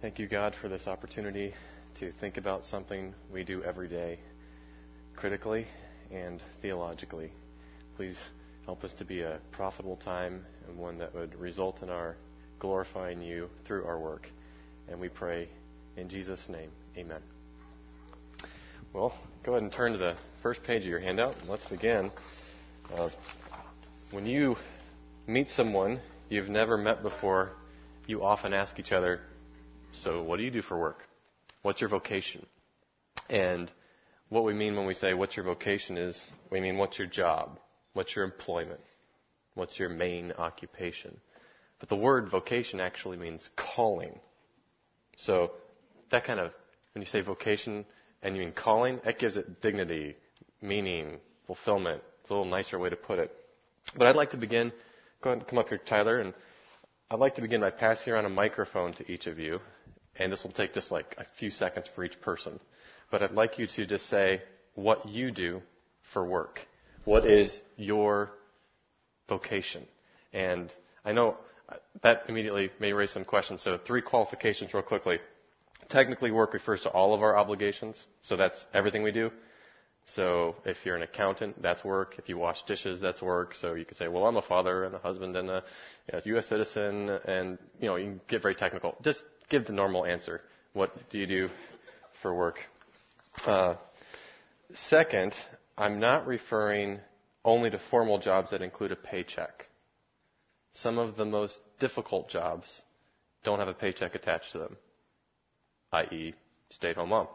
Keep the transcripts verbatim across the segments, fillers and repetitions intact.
Thank you, God, for this opportunity to think about something we do every day, critically and theologically. Please help us to be a profitable time and one that would result in our glorifying you through our work. And we pray in Jesus' name, amen. Well, go ahead and turn to the first page of your handout. Let's begin. Uh, when you meet someone you've never met before, you often ask each other, so what do you do for work? What's your vocation? And what we mean when we say, what's your vocation is, we mean, what's your job? What's your employment? What's your main occupation? But the word vocation actually means calling. So that kind of, when you say vocation and you mean calling, that gives it dignity, meaning, fulfillment. It's a little nicer way to put it. But I'd like to begin, go ahead and come up here, Tyler, and I'd like to begin by passing around a microphone to each of you. And this will take just like a few seconds for each person. But I'd like you to just say what you do for work. What is your vocation? And I know that immediately may raise some questions. So three qualifications real quickly. Technically, work refers to all of our obligations. So that's everything we do. So if you're an accountant, that's work. If you wash dishes, that's work. So you could say, well, I'm a father and a husband and a you know, U S citizen. And, you know, you can get very technical. Just give the normal answer. What do you do for work? Uh, second, I'm not referring only to formal jobs that include a paycheck. Some of the most difficult jobs don't have a paycheck attached to them, that is stay-at-home mom.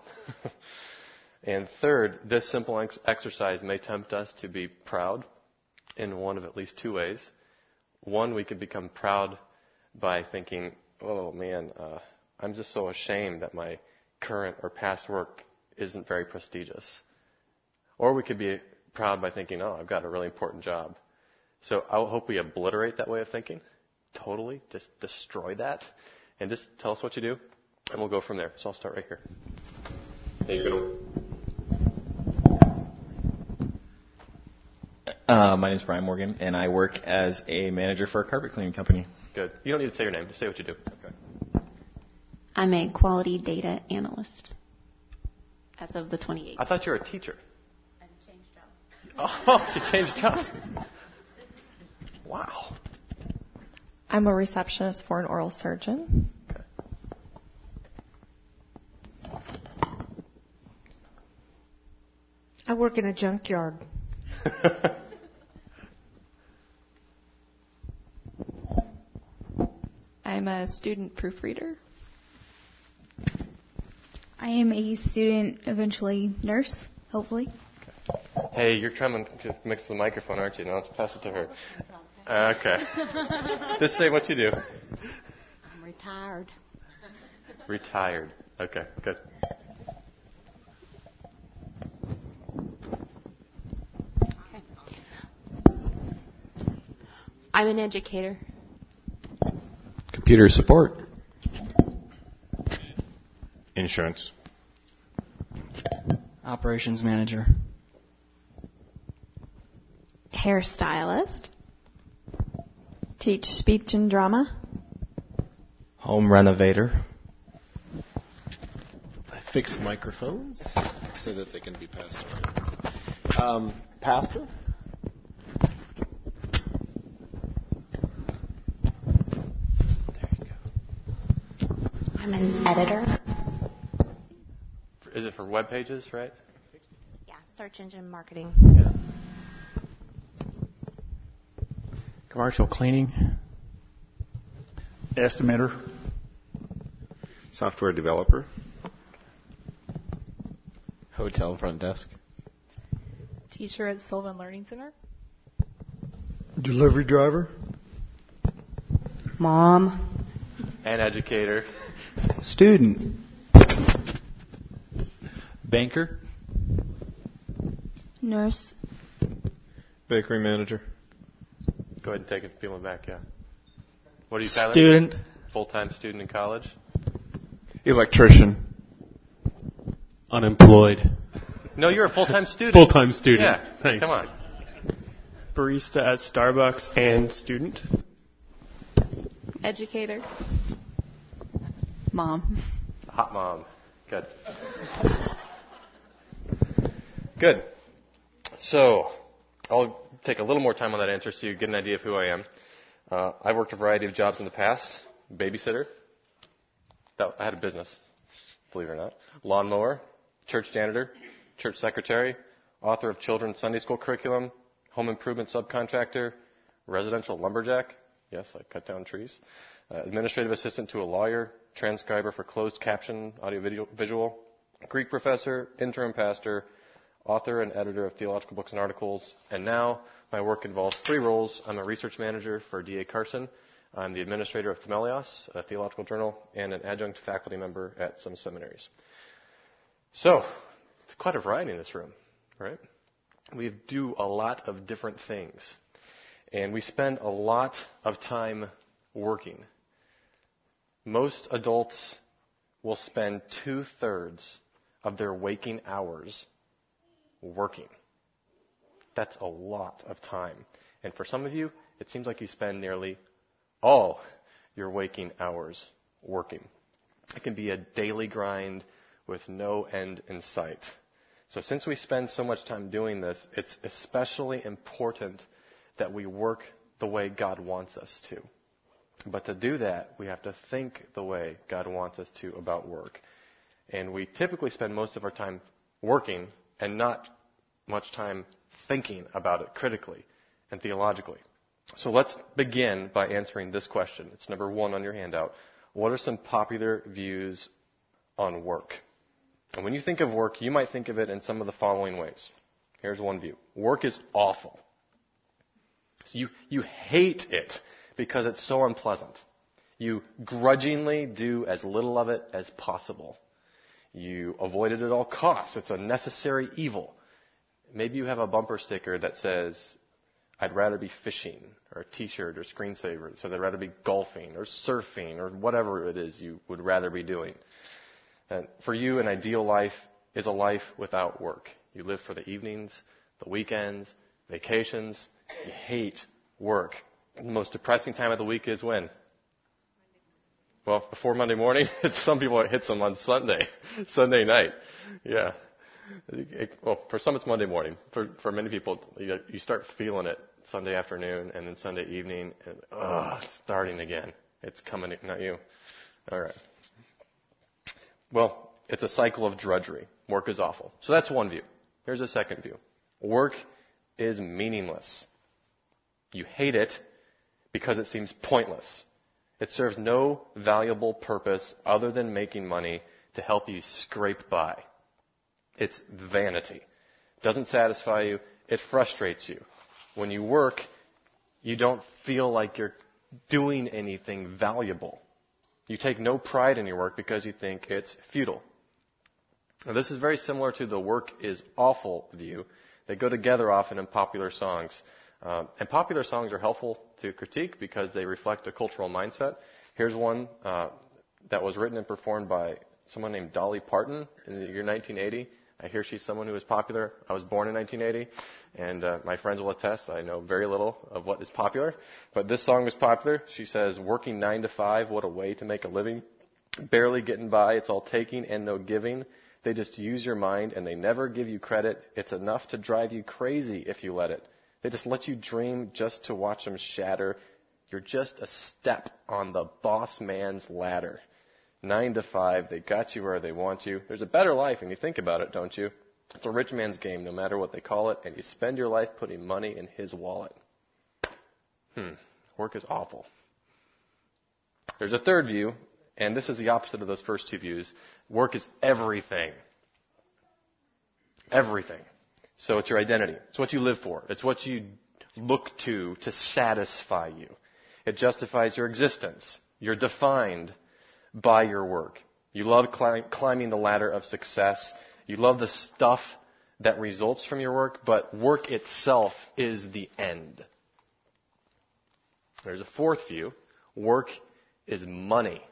And third, this simple ex- exercise may tempt us to be proud in one of at least two ways. One, we could become proud by thinking, oh man, uh, I'm just so ashamed that my current or past work isn't very prestigious. Or we could be proud by thinking, oh, I've got a really important job. So I hope we obliterate that way of thinking. Totally. Just destroy that. And just tell us what you do, and we'll go from there. So I'll start right here. Hey, you go. Uh, my name is Brian Morgan, and I work as a manager for a carpet cleaning company. Good. You don't need to say your name. Just say what you do. Okay. I'm a quality data analyst as of the twenty-eighth. I thought you were a teacher. I changed jobs. Oh, she changed jobs. Wow. I'm a receptionist for an oral surgeon. Okay. I work in a junkyard. I'm a student proofreader. I am a student, eventually nurse, hopefully. Hey, you're trying to mix the microphone, aren't you? Now let's pass it to her. Okay. Just say what you do. I'm retired. Retired. Okay, good. I'm an educator. Computer support. Insurance. Operations manager. Hairstylist. Teach speech and drama. Home renovator. I fix microphones so that they can be passed around. Um, pastor. I'm an editor. Is it for web pages, right? Yeah, search engine marketing. Yeah. Commercial cleaning. Estimator. Software developer. Hotel front desk. Teacher at Sylvan Learning Center. Delivery driver. Mom. An educator. Student. Banker. Nurse. Bakery manager. Go ahead and take it, peel it back, yeah. What are you, Tyler? Student. Full-time student in college? Electrician. Unemployed. No, you're a full-time student. Full-time student. Yeah, Thanks. Come on. Barista at Starbucks and student. Educator. Mom. Hot mom. Good. Good. So, I'll take a little more time on that answer so you get an idea of who I am. Uh, I've worked a variety of jobs in the past. Babysitter. That, I had a business, believe it or not. Lawnmower. Church janitor. Church secretary. Author of children's Sunday school curriculum. Home improvement subcontractor. Residential lumberjack. Yes, I cut down trees. Uh, administrative assistant to a lawyer. Transcriber for closed caption, audio video, visual. Greek professor. Interim pastor. Author and editor of theological books and articles. And now my work involves three roles. I'm a research manager for D A Carson. I'm the administrator of Themelios, a theological journal, and an adjunct faculty member at some seminaries. So, it's quite a variety in this room, right? We do a lot of different things. And we spend a lot of time working. Most adults will spend two-thirds of their waking hours working. That's a lot of time. And for some of you, it seems like you spend nearly all your waking hours working. It can be a daily grind with no end in sight. So since we spend so much time doing this, it's especially important that we work the way God wants us to. But to do that, we have to think the way God wants us to about work. And we typically spend most of our time working and not much time thinking about it critically and theologically. So let's begin by answering this question. It's number one on your handout. What are some popular views on work? And when you think of work, you might think of it in some of the following ways. Here's one view. Work is awful. So you, you hate it because it's so unpleasant. You grudgingly do as little of it as possible. You avoid it at all costs. It's a necessary evil. Maybe you have a bumper sticker that says, I'd rather be fishing, or a t-shirt or screensaver that says I'd rather be golfing or surfing or whatever it is you would rather be doing. And for you, an ideal life is a life without work. You live for the evenings, the weekends, vacations. You hate work. The most depressing time of the week is when? Well, before Monday morning. Some people it hits them on Sunday, Sunday night. Yeah. It, well, for some it's Monday morning. For for many people, you, you start feeling it Sunday afternoon and then Sunday evening, and oh, it's starting again. It's coming, not you. All right. Well, it's a cycle of drudgery. Work is awful. So that's one view. Here's a second view. Work is meaningless. You hate it because it seems pointless. It serves no valuable purpose other than making money to help you scrape by. It's vanity. It doesn't satisfy you. It frustrates you. When you work, you don't feel like you're doing anything valuable. You take no pride in your work because you think it's futile. Now, this is very similar to the work is awful view. They go together often in popular songs. Um, and popular songs are helpful to critique because they reflect a cultural mindset. Here's one uh, that was written and performed by someone named Dolly Parton in the year nineteen eighty. I hear she's someone who is popular. I was born in nineteen eighty, and uh, my friends will attest I know very little of what is popular. But this song was popular. She says, working nine to five, what a way to make a living. Barely getting by, it's all taking and no giving. They just use your mind, and they never give you credit. It's enough to drive you crazy if you let it. They just let you dream just to watch them shatter. You're just a step on the boss man's ladder. Nine to five, they got you where they want you. There's a better life, and you think about it, don't you? It's a rich man's game, no matter what they call it, and you spend your life putting money in his wallet. Hmm, work is awful. There's a third view, and this is the opposite of those first two views. Work is everything. Everything. So it's your identity. It's what you live for. It's what you look to to satisfy you. It justifies your existence. You're defined by your work. You love climb, climbing the ladder of success. You love the stuff that results from your work, but work itself is the end. There's a fourth view. Work is money.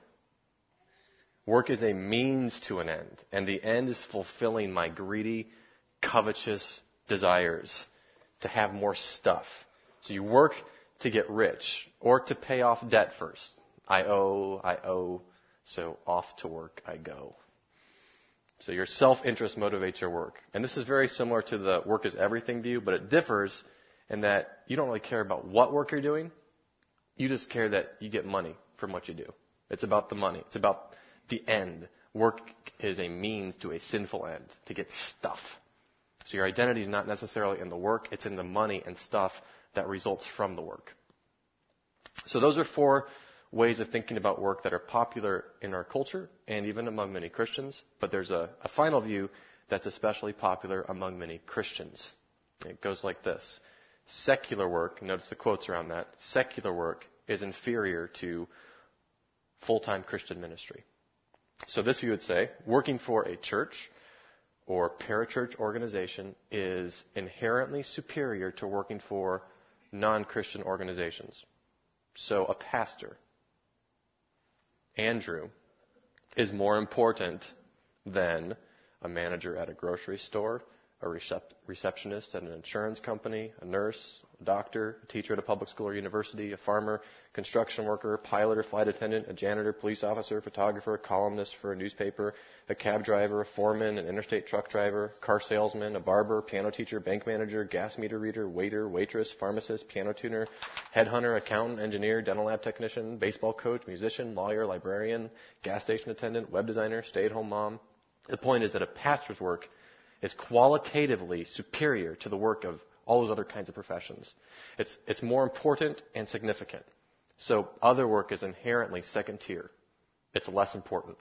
Work is a means to an end, and the end is fulfilling my greedy, covetous desires to have more stuff. So you work to get rich or to pay off debt first. I owe, I owe, So off to work I go. So your self-interest motivates your work. And this is very similar to the work is everything view, but it differs in that you don't really care about what work you're doing. You just care that you get money from what you do. It's about the money. It's about the end. Work is a means to a sinful end, to get stuff. So your identity is not necessarily in the work. It's in the money and stuff that results from the work. So those are four ways of thinking about work that are popular in our culture and even among many Christians. But there's a, a final view that's especially popular among many Christians. It goes like this. Secular work, notice the quotes around that, secular work is inferior to full-time Christian ministry. So this view would say, working for a church or parachurch organization is inherently superior to working for non-Christian organizations. So a pastor, Andrew, is more important than a manager at a grocery store, a recep- receptionist at an insurance company, a nurse, a doctor, a teacher at a public school or university, a farmer, construction worker, pilot or flight attendant, a janitor, police officer, photographer, columnist for a newspaper, a cab driver, a foreman, an interstate truck driver, car salesman, a barber, piano teacher, bank manager, gas meter reader, waiter, waitress, pharmacist, piano tuner, headhunter, accountant, engineer, dental lab technician, baseball coach, musician, lawyer, librarian, gas station attendant, web designer, stay-at-home mom. The point is that a pastor's work is qualitatively superior to the work of all those other kinds of professions. It's, it's more important and significant. So other work is inherently second tier. It's less important.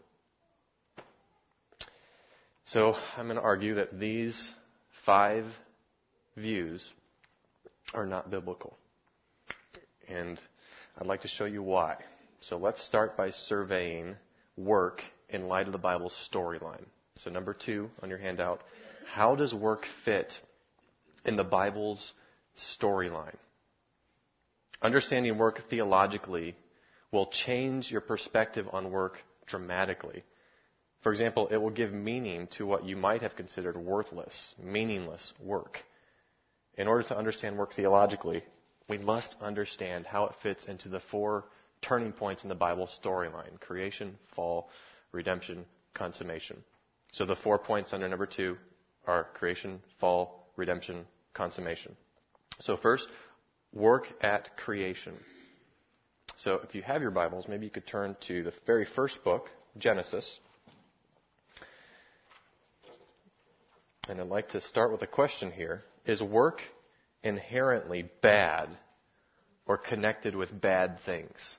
So I'm going to argue that these five views are not biblical. And I'd like to show you why. So let's start by surveying work in light of the Bible's storyline. So number two on your handout, how does work fit in the Bible's storyline? Understanding work theologically will change your perspective on work dramatically. For example, it will give meaning to what you might have considered worthless, meaningless work. In order to understand work theologically, we must understand how it fits into the four turning points in the Bible storyline: creation, fall, redemption, consummation. So the four points under number two are creation, fall, redemption, consummation. So first, work at creation. So if you have your Bibles, maybe you could turn to the very first book, Genesis. And I'd like to start with a question here. Is work inherently bad or connected with bad things?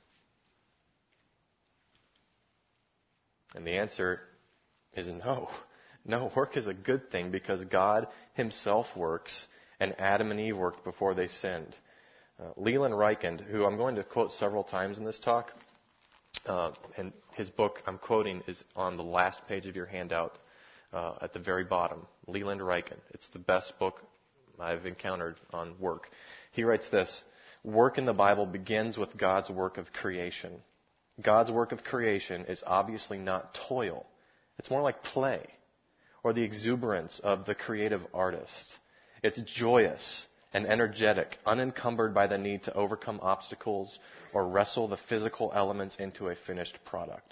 And the answer is no. No, work is a good thing because God himself works and Adam and Eve worked before they sinned. Uh, Leland Ryken, who I'm going to quote several times in this talk, uh, and his book I'm quoting is on the last page of your handout uh, at the very bottom. Leland Ryken. It's the best book I've encountered on work. He writes this: work in the Bible begins with God's work of creation. God's work of creation is obviously not toil. It's more like play or the exuberance of the creative artist. It's joyous and energetic, unencumbered by the need to overcome obstacles or wrestle the physical elements into a finished product.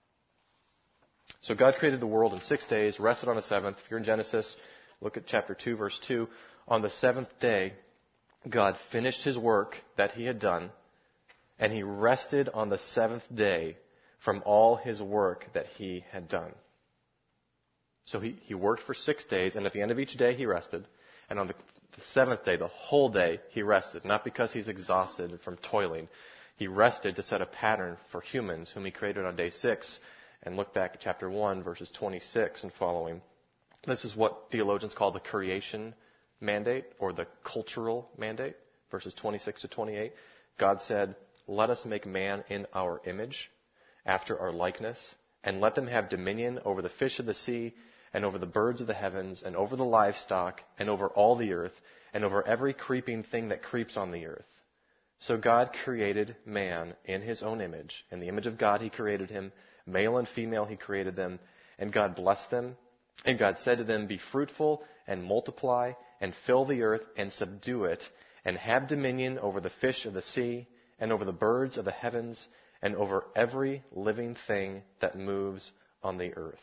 So God created the world in six days, rested on the seventh. If you're in Genesis, look at chapter two, verse two. On the seventh day, God finished his work that he had done, and he rested on the seventh day from all his work that he had done. So he, he worked for six days, and at the end of each day he rested. And on the, the seventh day, the whole day, he rested. Not because he's exhausted from toiling. He rested to set a pattern for humans whom he created on day six. And look back at chapter one, verses twenty-six and following. This is what theologians call the creation mandate, or the cultural mandate, verses twenty-six to twenty-eight. God said, "Let us make man in our image, after our likeness, and let them have dominion over the fish of the sea, and over the birds of the heavens, and over the livestock, and over all the earth, and over every creeping thing that creeps on the earth." So God created man in his own image. In the image of God he created him. Male and female he created them. And God blessed them. And God said to them, "Be fruitful and multiply, and fill the earth and subdue it, and have dominion over the fish of the sea, and over the birds of the heavens, and over every living thing that moves on the earth.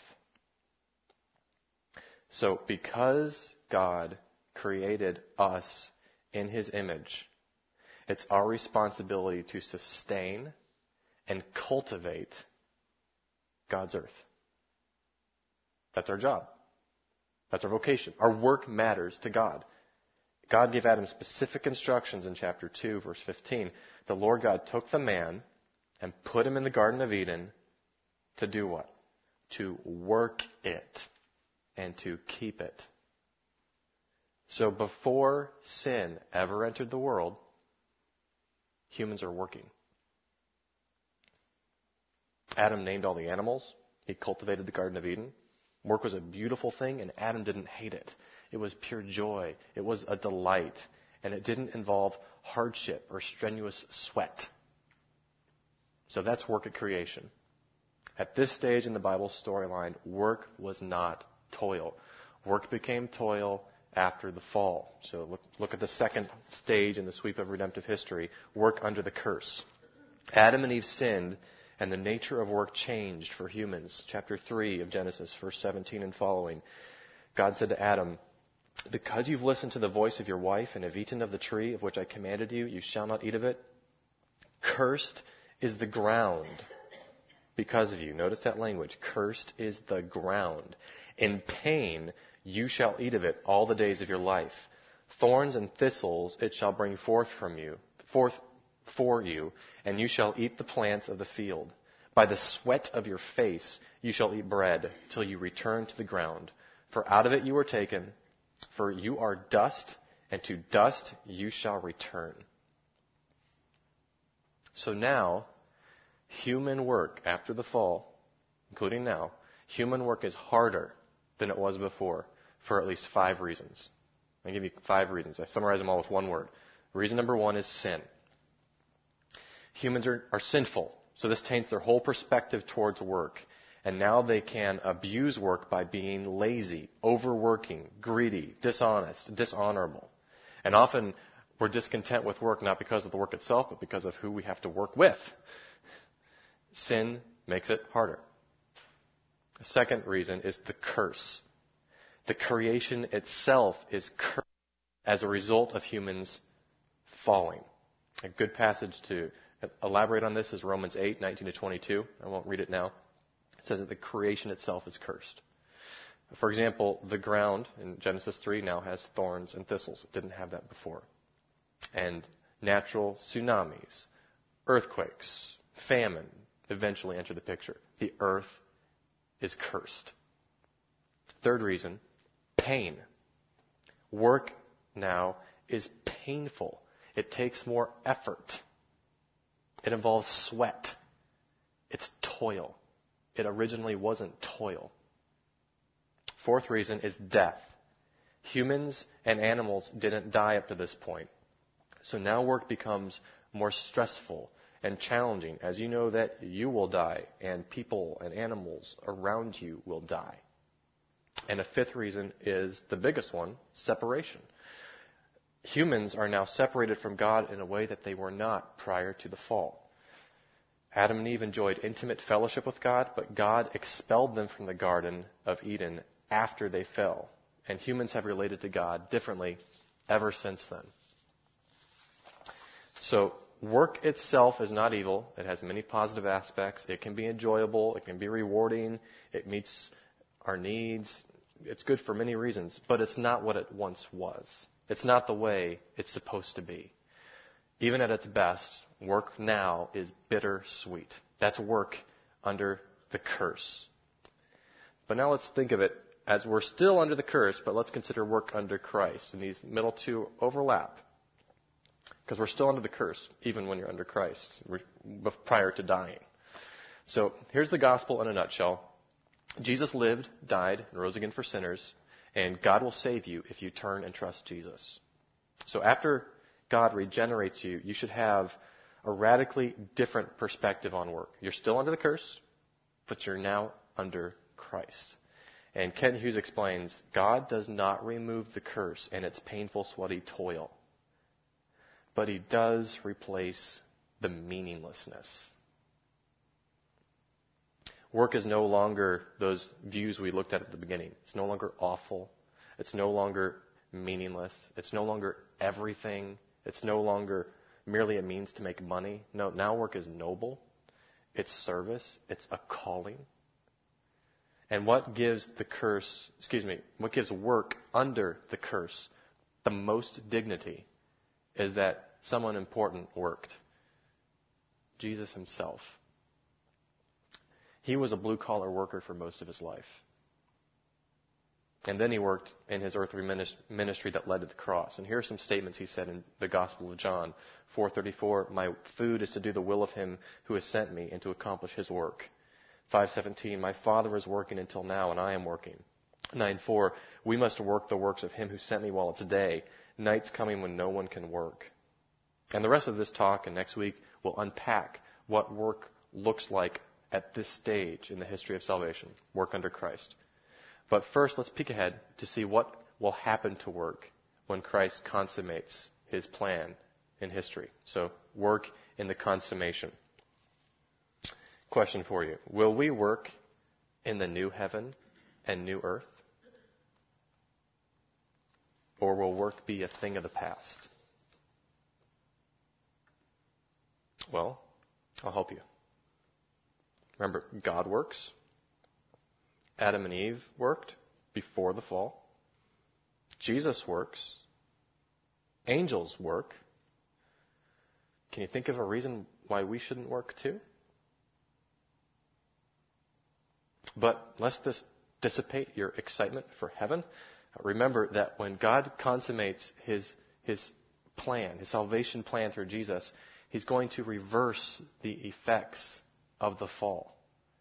So because God created us in His image, it's our responsibility to sustain and cultivate God's earth. That's our job. That's our vocation. Our work matters to God. God gave Adam specific instructions in chapter two, verse fifteen. The Lord God took the man and put him in the Garden of Eden to do what? To work it and to keep it. So before sin ever entered the world, humans are working. Adam named all the animals. He cultivated the Garden of Eden. Work was a beautiful thing, and Adam didn't hate it. It was pure joy. It was a delight, and it didn't involve hardship or strenuous sweat. So that's work at creation. At this stage in the Bible storyline, work was not toil. Work became toil after the fall. So look, look at the second stage in the sweep of redemptive history, work under the curse. Adam and Eve sinned, and the nature of work changed for humans. Chapter three of Genesis, verse seventeen and following. God said to Adam, because you've listened to the voice of your wife and have eaten of the tree of which I commanded you, you shall not eat of it. Cursed is the ground because of you. Notice that language. Cursed is the ground. In pain you shall eat of it all the days of your life. Thorns and thistles it shall bring forth from you, forth for you, and you shall eat the plants of the field. By the sweat of your face you shall eat bread till you return to the ground. For out of it you were taken, for you are dust, and to dust you shall return. So now, human work after the fall, including now, human work is harder than it was before for at least five reasons. I'll give you five reasons. I summarize them all with one word. Reason number one is sin. Humans are, are sinful, so this taints their whole perspective towards work. And now they can abuse work by being lazy, overworking, greedy, dishonest, dishonorable. And often we're discontent with work not because of the work itself, but because of who we have to work with. Sin makes it harder. The second reason is the curse. The creation itself is cursed as a result of humans falling. A good passage to elaborate on this is Romans eight, nineteen to twenty-two. I won't read it now. It says that the creation itself is cursed. For example, the ground in Genesis three now has thorns and thistles. It didn't have that before. And natural tsunamis, earthquakes, famine eventually enter the picture. The earth is cursed. Third reason, pain. Work now is painful. It takes more effort. It involves sweat. It's toil. It originally wasn't toil. Fourth reason is death. Humans and animals didn't die up to this point. So now work becomes more stressful and challenging, as you know that you will die and people and animals around you will die. And a fifth reason is the biggest one, separation. Humans are now separated from God in a way that they were not prior to the fall. Adam and Eve enjoyed intimate fellowship with God, but God expelled them from the Garden of Eden after they fell. And humans have related to God differently ever since then. So work itself is not evil. It has many positive aspects. It can be enjoyable. It can be rewarding. It meets our needs. It's good for many reasons, but it's not what it once was. It's not the way it's supposed to be. Even at its best, work now is bittersweet. That's work under the curse. But now let's think of it as we're still under the curse, but let's consider work under Christ. And these middle two overlap. Because we're still under the curse, even when you're under Christ, prior to dying. So here's the gospel in a nutshell. Jesus lived, died, and rose again for sinners, and God will save you if you turn and trust Jesus. So after God regenerates you, you should have a radically different perspective on work. You're still under the curse, but you're now under Christ. And Ken Hughes explains, God does not remove the curse and its painful, sweaty toil, but He does replace the meaninglessness. Work is no longer those views we looked at at the beginning. It's no longer awful. It's no longer meaningless. It's no longer everything. It's no longer merely a means to make money. No, now work is noble. It's service. It's a calling. And what gives the curse, excuse me, what gives work under the curse the most dignity is that someone important worked. Jesus himself. He was a blue-collar worker for most of his life. And then he worked in his earthly ministry that led to the cross. And here are some statements he said in the Gospel of John four thirty-four, my food is to do the will of him who has sent me and to accomplish his work. five seventeen, my Father is working until now and I am working. nine four, we must work the works of him who sent me while it's day. Night's coming when no one can work. And the rest of this talk and next week will unpack what work looks like at this stage in the history of salvation, work under Christ. But first, let's peek ahead to see what will happen to work when Christ consummates his plan in history. So, work in the consummation. Question for you. Will we work in the new heaven and new earth? Or will work be a thing of the past? Well, I'll help you. Remember, God works. Adam and Eve worked before the fall. Jesus works. Angels work. Can you think of a reason why we shouldn't work too? But lest this dissipate your excitement for heaven, remember that when God consummates his, his plan, his salvation plan through Jesus, he's going to reverse the effects of the fall.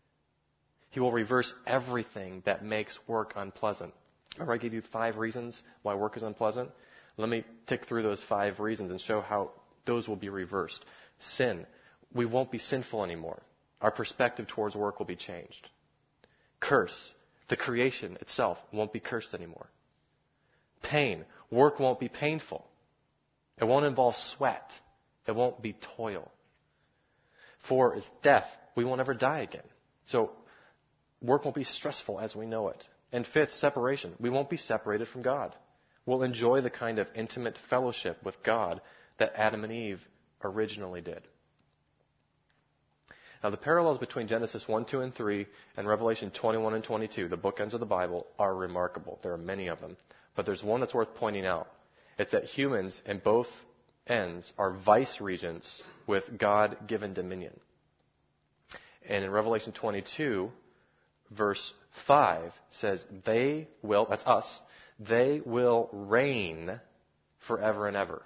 He will reverse everything that makes work unpleasant. Remember I gave you five reasons why work is unpleasant? Let me tick through those five reasons and show how those will be reversed. Sin. We won't be sinful anymore. Our perspective towards work will be changed. Curse. The creation itself won't be cursed anymore. Pain. Work won't be painful. It won't involve sweat. It won't be toil. Four is death. We won't ever die again. So work won't be stressful as we know it. And fifth, separation. We won't be separated from God. We'll enjoy the kind of intimate fellowship with God that Adam and Eve originally did. Now, the parallels between Genesis one, two, and three and Revelation twenty-one and twenty-two, the bookends of the Bible, are remarkable. There are many of them. But there's one that's worth pointing out. It's that humans in both ends are vice regents with God-given dominion. And in Revelation twenty-two, verse five says, they will, that's us, they will reign forever and ever.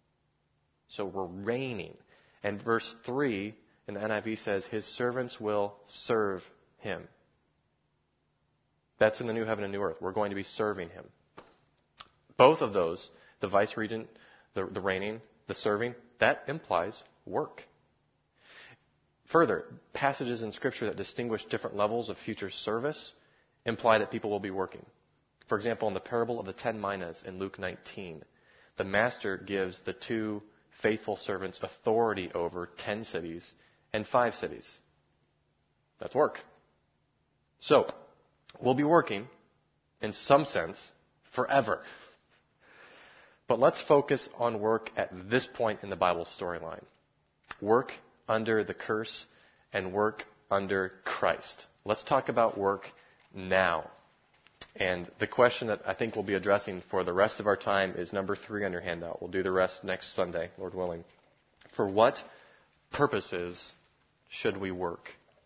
So we're reigning. And verse three in the N I V says, his servants will serve him. That's in the new heaven and new earth. We're going to be serving him. Both of those, the vice regent, the, the reigning, the serving, that implies work. Further, passages in Scripture that distinguish different levels of future service imply that people will be working. For example, in the parable of the ten minas in Luke nineteen, the master gives the two faithful servants authority over ten cities and five cities. That's work. So, we'll be working, in some sense, forever. But let's focus on work at this point in the Bible storyline. Work under the curse and work under Christ. Let's talk about work now. And the question that I think we'll be addressing for the rest of our time is number three on your handout. We'll do the rest next Sunday, Lord willing. For what purposes should we work?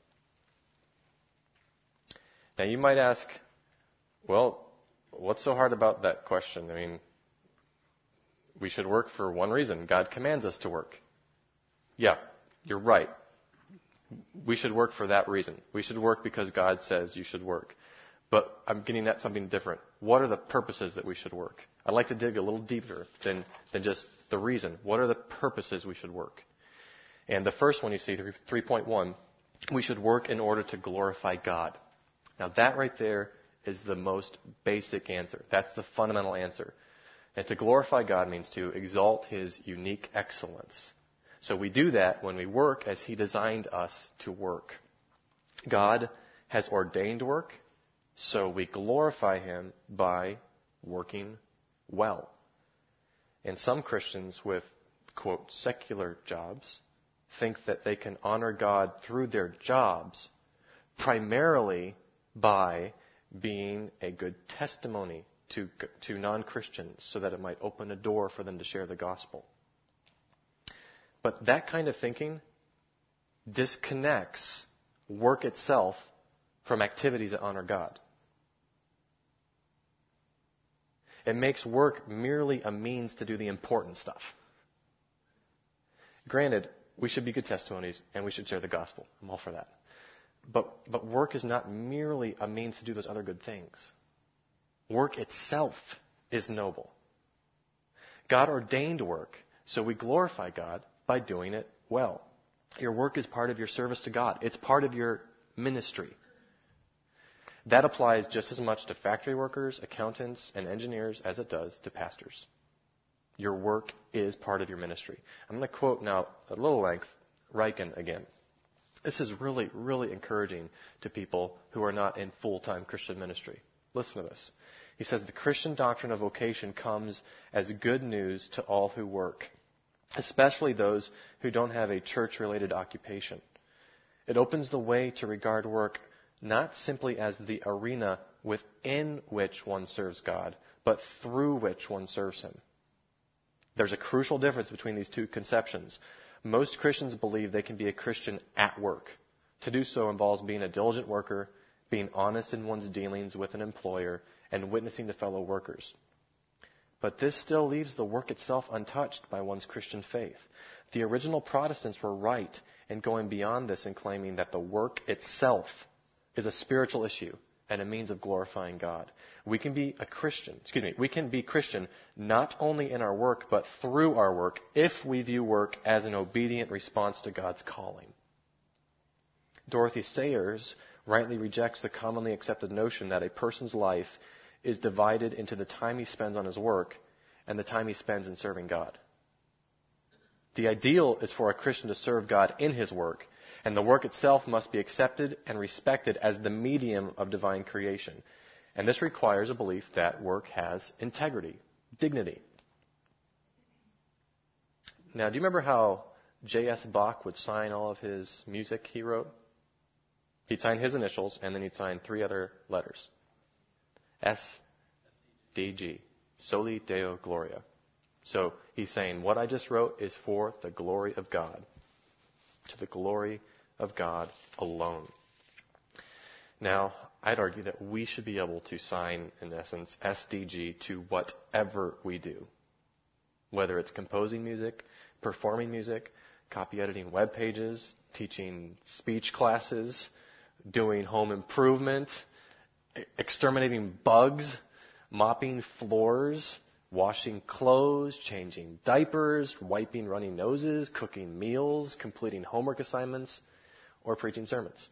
Now you might ask, well, what's so hard about that question? I mean, we should work for one reason. God commands us to work. Yeah, you're right. We should work for that reason. We should work because God says you should work. But I'm getting at something different. What are the purposes that we should work? I'd like to dig a little deeper than, than just the reason. What are the purposes we should work? And the first one you see, three point one, we should work in order to glorify God. Now that right there is the most basic answer. That's the fundamental answer. And to glorify God means to exalt His unique excellence. So we do that when we work as He designed us to work. God has ordained work, so we glorify him by working well. And some Christians with, quote, secular jobs think that they can honor God through their jobs primarily by being a good testimony to, to non-Christians so that it might open a door for them to share the gospel. But that kind of thinking disconnects work itself from activities that honor God. It makes work merely a means to do the important stuff. Granted, we should be good testimonies and we should share the gospel. I'm all for that. But, but work is not merely a means to do those other good things. Work itself is noble. God ordained work, so we glorify God by doing it well. Your work is part of your service to God. It's part of your ministry. That applies just as much to factory workers, accountants, and engineers as it does to pastors. Your work is part of your ministry. I'm going to quote now at a little length Ryken again. This is really, really encouraging to people who are not in full-time Christian ministry. Listen to this. He says, the Christian doctrine of vocation comes as good news to all who work, especially those who don't have a church-related occupation. It opens the way to regard work not simply as the arena within which one serves God, but through which one serves him. There's a crucial difference between these two conceptions. Most Christians believe they can be a Christian at work. To do so involves being a diligent worker, being honest in one's dealings with an employer, and witnessing to fellow workers. But this still leaves the work itself untouched by one's Christian faith. The original Protestants were right in going beyond this and claiming that the work itself is a spiritual issue and a means of glorifying God. We can be a Christian, excuse me, we can be Christian not only in our work, but through our work if we view work as an obedient response to God's calling. Dorothy Sayers rightly rejects the commonly accepted notion that a person's life is divided into the time he spends on his work and the time he spends in serving God. The ideal is for a Christian to serve God in his work, and the work itself must be accepted and respected as the medium of divine creation. And this requires a belief that work has integrity, dignity. Now, do you remember how J S Bach would sign all of his music he wrote? He'd sign his initials, and then he'd sign three other letters. S D G, Soli Deo Gloria. So he's saying, what I just wrote is for the glory of God, to the glory of God alone. Now, I'd argue that we should be able to sign, in essence, S D G to whatever we do, whether it's composing music, performing music, copy editing web pages, teaching speech classes, doing home improvement, exterminating bugs, mopping floors, washing clothes, changing diapers, wiping runny noses, cooking meals, completing homework assignments, or preaching sermons.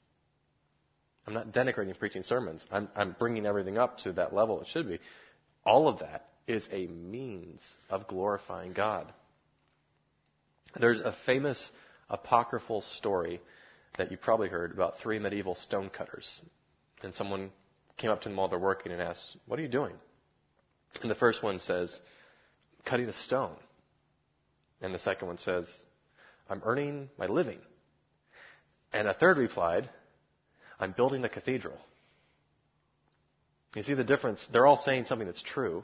I'm not denigrating preaching sermons. I'm, I'm bringing everything up to that level it should be. All of that is a means of glorifying God. There's a famous apocryphal story that you probably heard about three medieval stonecutters. And someone came up to them while they're working and asked, what are you doing? And the first one says, cutting a stone. And the second one says, I'm earning my living. And a third replied, I'm building a cathedral. You see the difference? They're all saying something that's true,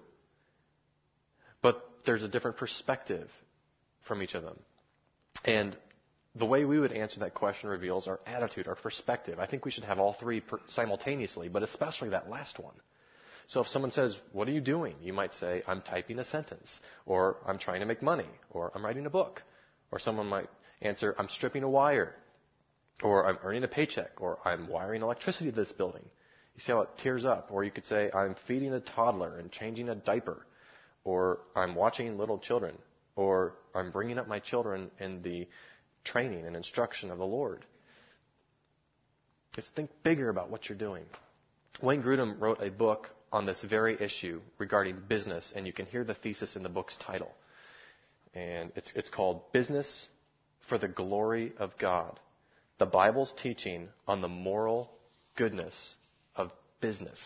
but there's a different perspective from each of them. And the way we would answer that question reveals our attitude, our perspective. I think we should have all three per- simultaneously, but especially that last one. So if someone says, what are you doing? You might say, I'm typing a sentence, or I'm trying to make money, or I'm writing a book. Or someone might answer, I'm stripping a wire, or I'm earning a paycheck, or I'm wiring electricity to this building. You see how it tears up? Or you could say, I'm feeding a toddler and changing a diaper, or I'm watching little children, or I'm bringing up my children in the training and instruction of the Lord. Just think bigger about what you're doing. Wayne Grudem wrote a book on this very issue regarding business, and you can hear the thesis in the book's title. And it's, it's called Business for the Glory of God, the Bible's teaching on the moral goodness of business.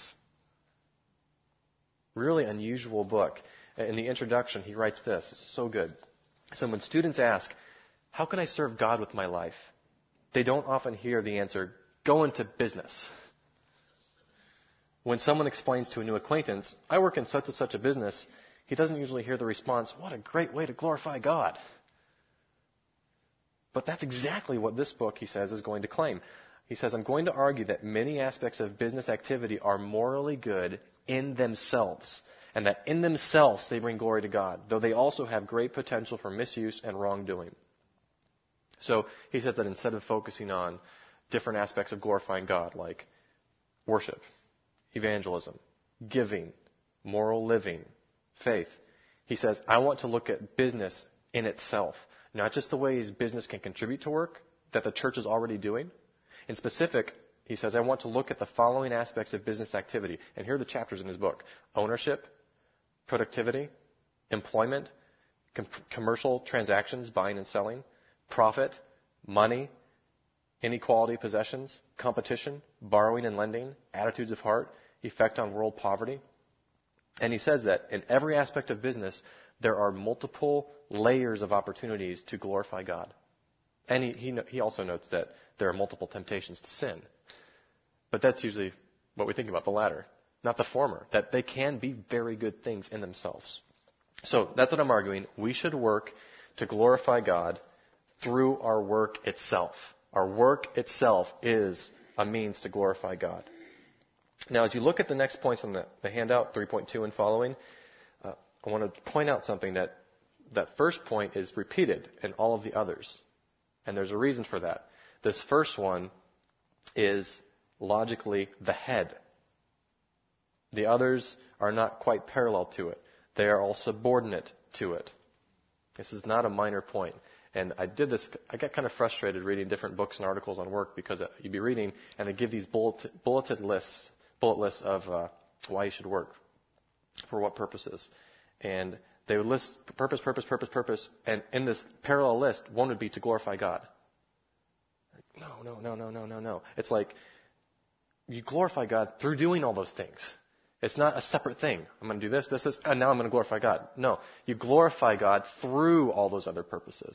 Really unusual book. In the introduction, he writes this. It's so good. So when students ask, how can I serve God with my life? They don't often hear the answer, go into business. When someone explains to a new acquaintance, I work in such and such a business, he doesn't usually hear the response, what a great way to glorify God. But that's exactly what this book, he says, is going to claim. He says, I'm going to argue that many aspects of business activity are morally good in themselves, and that in themselves they bring glory to God, though they also have great potential for misuse and wrongdoing. So he says that instead of focusing on different aspects of glorifying God, like worship, evangelism, giving, moral living, faith, he says, I want to look at business in itself, not just the ways business can contribute to work that the church is already doing. In specific, he says, I want to look at the following aspects of business activity. And here are the chapters in his book. Ownership, productivity, employment, com- commercial transactions, buying and selling, profit, money, inequality of possessions, competition, borrowing and lending, attitudes of heart, effect on world poverty. And he says that in every aspect of business, there are multiple layers of opportunities to glorify God. And he, he, he also notes that there are multiple temptations to sin. But that's usually what we think about, the latter, not the former, that they can be very good things in themselves. So that's what I'm arguing. We should work to glorify God through our work itself. Our work itself is a means to glorify God. Now, as you look at the next points on the, the handout, three point two and following, uh, I want to point out something that that first point is repeated in all of the others. And there's a reason for that. This first one is logically the head. The others are not quite parallel to it. They are all subordinate to it. This is not a minor point. And I did this, I got kind of frustrated reading different books and articles on work because you'd be reading and they give these bullet, bulleted lists, bullet lists of uh, why you should work, for what purposes. And they would list purpose, purpose, purpose, purpose, and in this parallel list, one would be to glorify God. No, no, no, no, no, no, no. It's like you glorify God through doing all those things. It's not a separate thing. I'm going to do this, this, this, and now I'm going to glorify God. No, you glorify God through all those other purposes.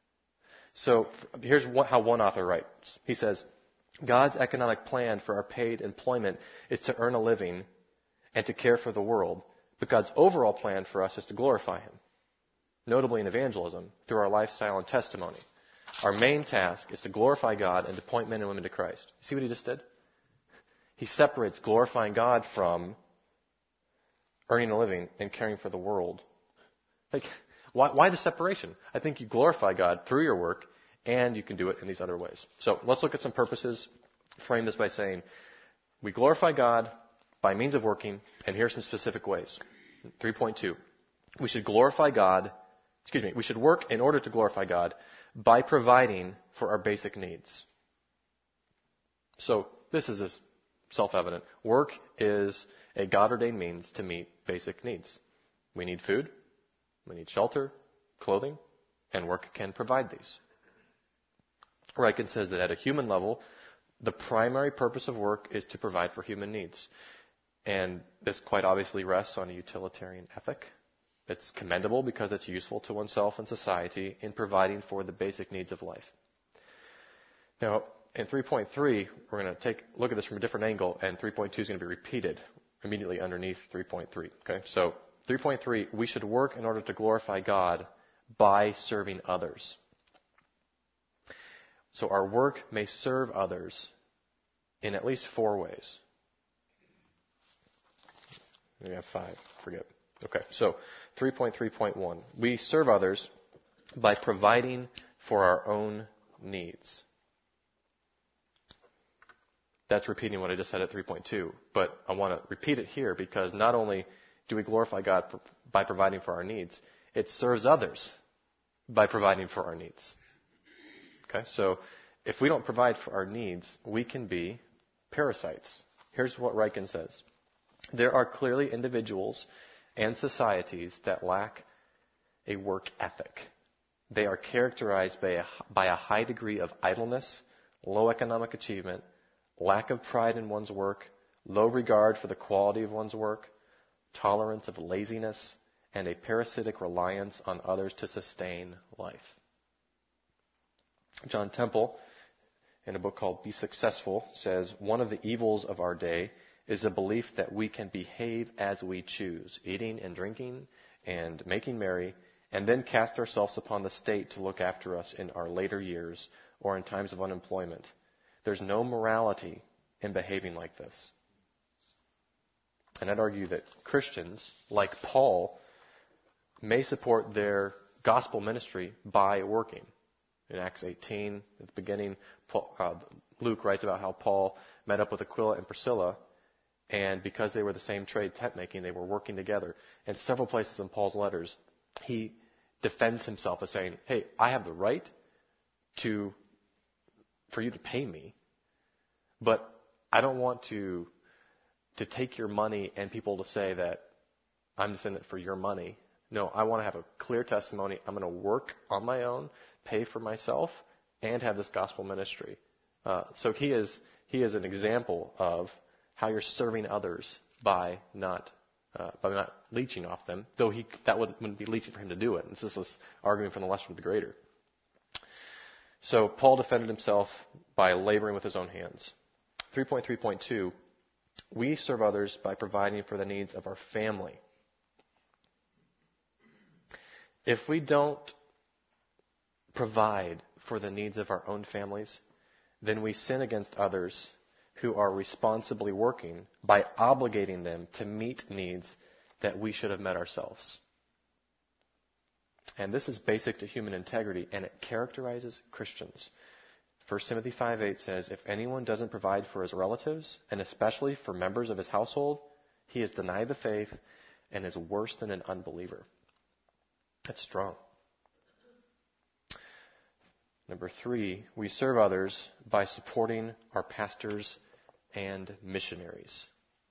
So here's what, how one author writes. He says, God's economic plan for our paid employment is to earn a living and to care for the world. But God's overall plan for us is to glorify Him, notably in evangelism, through our lifestyle and testimony. Our main task is to glorify God and to point men and women to Christ. See what he just did? He separates glorifying God from earning a living and caring for the world. Like, why, why the separation? I think you glorify God through your work, and you can do it in these other ways. So let's look at some purposes. Frame this by saying, we glorify God by means of working, and here are some specific ways. three point two. We should glorify God, excuse me, we should work in order to glorify God by providing for our basic needs. So this is as self-evident. Work is a God-ordained means to meet basic needs. We need food, we need shelter, clothing, and work can provide these. Ryken says that at a human level, the primary purpose of work is to provide for human needs. And this quite obviously rests on a utilitarian ethic. It's commendable because it's useful to oneself and society in providing for the basic needs of life. Now, in three point three, we're going to take look at this from a different angle, and three point two is going to be repeated immediately underneath three point three. Okay, so three point three, we should work in order to glorify God by serving others. So our work may serve others in at least four ways. We have five. Forget. Okay, so three point three point one. We serve others by providing for our own needs. That's repeating what I just said at three point two, but I want to repeat it here because not only do we glorify God for, by providing for our needs, it serves others by providing for our needs. Okay, so if we don't provide for our needs, we can be parasites. Here's what Ryken says. There are clearly individuals and societies that lack a work ethic. They are characterized by a, by a high degree of idleness, low economic achievement, lack of pride in one's work, low regard for the quality of one's work, tolerance of laziness, and a parasitic reliance on others to sustain life. John Temple, in a book called Be Successful, says, one of the evils of our day is the belief that we can behave as we choose, eating and drinking and making merry, and then cast ourselves upon the state to look after us in our later years or in times of unemployment. There's no morality in behaving like this. And I'd argue that Christians, like Paul, may support their gospel ministry by working. In Acts eighteen, at the beginning, Paul, uh, Luke writes about how Paul met up with Aquila and Priscilla, and because they were the same trade, tent making, they were working together. And several places in Paul's letters, he defends himself as saying, hey, I have the right to, for you to pay me, but I don't want to, to take your money and people to say that I'm just in it for your money. No, I want to have a clear testimony. I'm going to work on my own, pay for myself, and have this gospel ministry. Uh, so he is he is an example of how you're serving others by not uh, by not leeching off them. Though he that wouldn't, wouldn't be leeching for him to do it. It's just this arguing from the lesser to the greater. So Paul defended himself by laboring with his own hands. three point three point two, we serve others by providing for the needs of our family. If we don't provide for the needs of our own families, then we sin against others who are responsibly working by obligating them to meet needs that we should have met ourselves. And this is basic to human integrity, and it characterizes Christians. First Timothy five eight says, if anyone doesn't provide for his relatives, and especially for members of his household, he has denied the faith and is worse than an unbeliever. That's strong. Number three, we serve others by supporting our pastors and missionaries.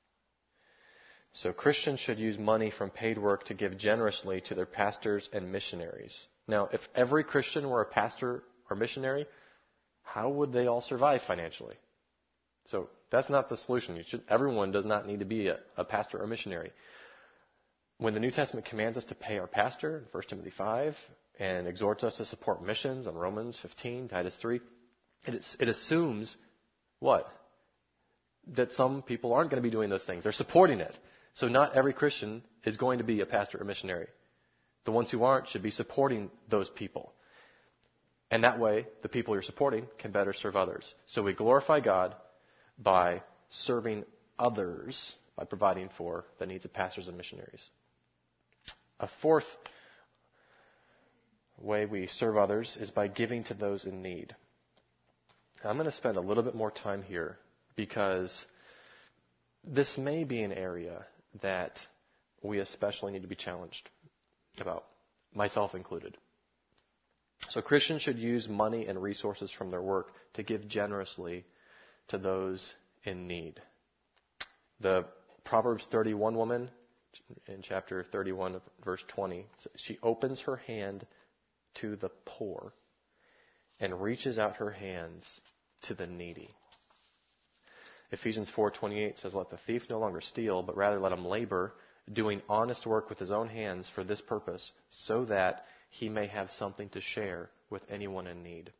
So Christians should use money from paid work to give generously to their pastors and missionaries. Now, if every Christian were a pastor or missionary, how would they all survive financially? So that's not the solution. You should, everyone does not need to be a, a pastor or missionary. When the New Testament commands us to pay our pastor in First Timothy five and exhorts us to support missions in Romans fifteen, Titus three, it, is, it assumes what? That some people aren't going to be doing those things. They're supporting it. So not every Christian is going to be a pastor or missionary. The ones who aren't should be supporting those people. And that way, the people you're supporting can better serve others. So we glorify God by serving others, by providing for the needs of pastors and missionaries. A fourth way we serve others is by giving to those in need. I'm going to spend a little bit more time here because this may be an area that we especially need to be challenged about, myself included. So Christians should use money and resources from their work to give generously to those in need. The Proverbs thirty-one woman in chapter thirty-one, verse twenty, she opens her hand to the poor and reaches out her hands to the needy. Ephesians four twenty-eight says, let the thief no longer steal, but rather let him labor, doing honest work with his own hands for this purpose, so that he may have something to share with anyone in need.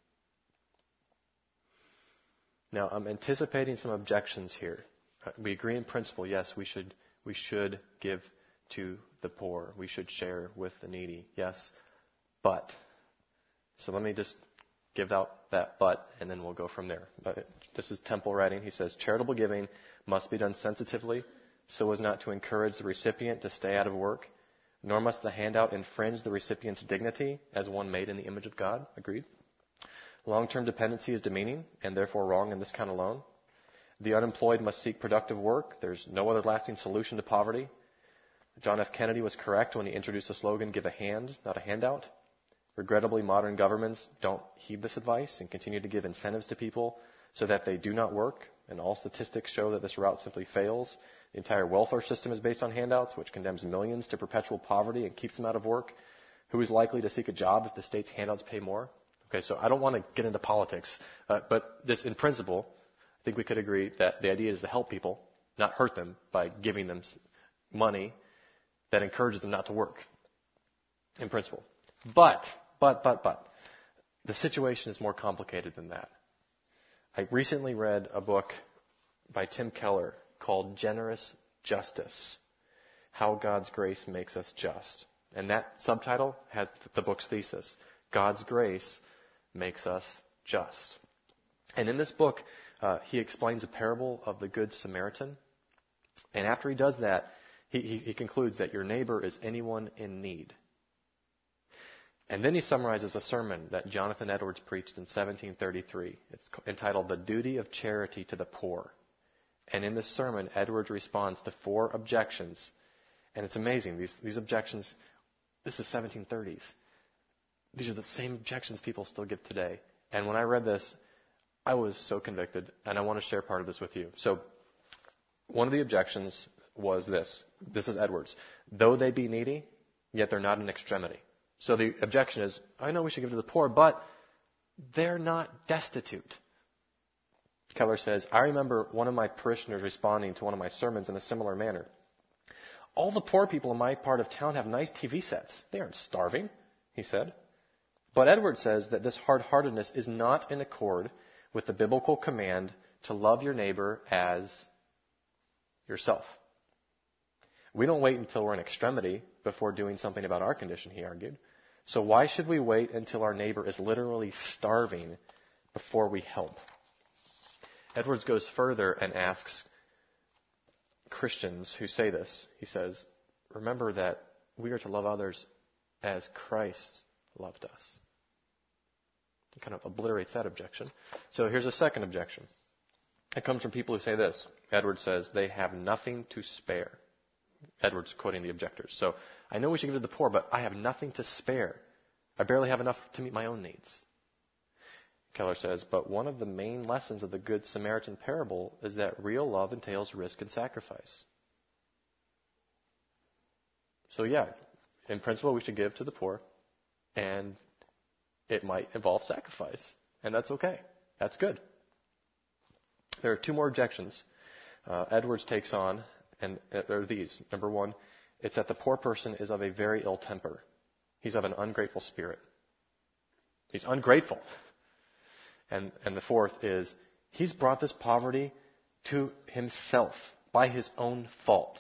Now, I'm anticipating some objections here. We agree in principle, yes, we should we should give to the poor. We should share with the needy, yes. But, so let me just give out that but, and then we'll go from there. But this is Temple writing. He says, charitable giving must be done sensitively so as not to encourage the recipient to stay out of work, nor must the handout infringe the recipient's dignity as one made in the image of God. Agreed? Long-term dependency is demeaning and therefore wrong in this kind of loan. The unemployed must seek productive work. There's no other lasting solution to poverty. John F. Kennedy was correct when he introduced the slogan, give a hand, not a handout. Regrettably, modern governments don't heed this advice and continue to give incentives to people so that they do not work. And all statistics show that this route simply fails. The entire welfare system is based on handouts, which condemns millions to perpetual poverty and keeps them out of work. Who is likely to seek a job if the state's handouts pay more? Okay, so I don't want to get into politics, uh, but this, in principle, I think we could agree that the idea is to help people, not hurt them by giving them money that encourages them not to work, in principle. But, but, but, but, the situation is more complicated than that. I recently read a book by Tim Keller called Generous Justice, How God's Grace Makes Us Just. And that subtitle has the book's thesis, God's Grace Makes Us Just. And in this book, uh, he explains a parable of the Good Samaritan. And after he does that, he, he, he concludes that your neighbor is anyone in need. And then he summarizes a sermon that Jonathan Edwards preached in seventeen thirty-three. It's entitled The Duty of Charity to the Poor. And in this sermon, Edwards responds to four objections. And it's amazing. These, these objections, this is seventeen thirties. These are the same objections people still give today. And when I read this, I was so convicted, and I want to share part of this with you. So one of the objections was this. This is Edwards. Though they be needy, yet they're not in extremity. So the objection is, I know we should give to the poor, but they're not destitute. Keller says, I remember one of my parishioners responding to one of my sermons in a similar manner. All the poor people in my part of town have nice T V sets. They aren't starving, he said. But Edwards says that this hard-heartedness is not in accord with the biblical command to love your neighbor as yourself. We don't wait until we're in extremity before doing something about our condition, he argued. So why should we wait until our neighbor is literally starving before we help? Edwards goes further and asks Christians who say this, he says, remember that we are to love others as Christ loved us. He kind of obliterates that objection. So here's a second objection. It comes from people who say this. Edwards says they have nothing to spare. Edwards quoting the objectors. So I know we should give to the poor, but I have nothing to spare. I barely have enough to meet my own needs. Keller says, but one of the main lessons of the Good Samaritan parable is that real love entails risk and sacrifice. So yeah, in principle, we should give to the poor, and it might involve sacrifice, and that's okay. That's good. There are two more objections uh, Edwards takes on, and there are these. Number one, it's that the poor person is of a very ill temper. He's of an ungrateful spirit. He's ungrateful. And, and the fourth is, he's brought this poverty to himself by his own fault.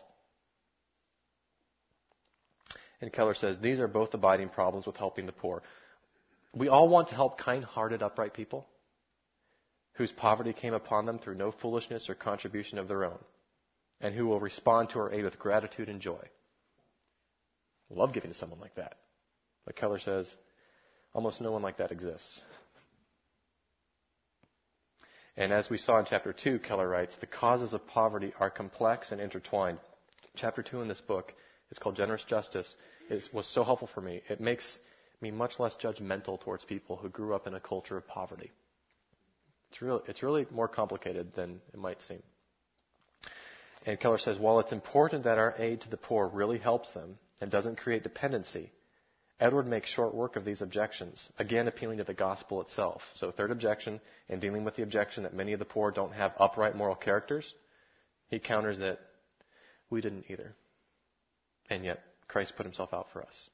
And Keller says, these are both abiding problems with helping the poor. We all want to help kind-hearted, upright people whose poverty came upon them through no foolishness or contribution of their own, and who will respond to our aid with gratitude and joy. I love giving to someone like that. But Keller says, almost no one like that exists. And as we saw in chapter two, Keller writes, the causes of poverty are complex and intertwined. Chapter two in this book, it's called Generous Justice, it was so helpful for me. It makes me much less judgmental towards people who grew up in a culture of poverty. It's really, it's really more complicated than it might seem. And Keller says, while it's important that our aid to the poor really helps them and doesn't create dependency, Edward makes short work of these objections, again appealing to the gospel itself. So third objection, in dealing with the objection that many of the poor don't have upright moral characters, he counters it, we didn't either. And yet, Christ put himself out for us.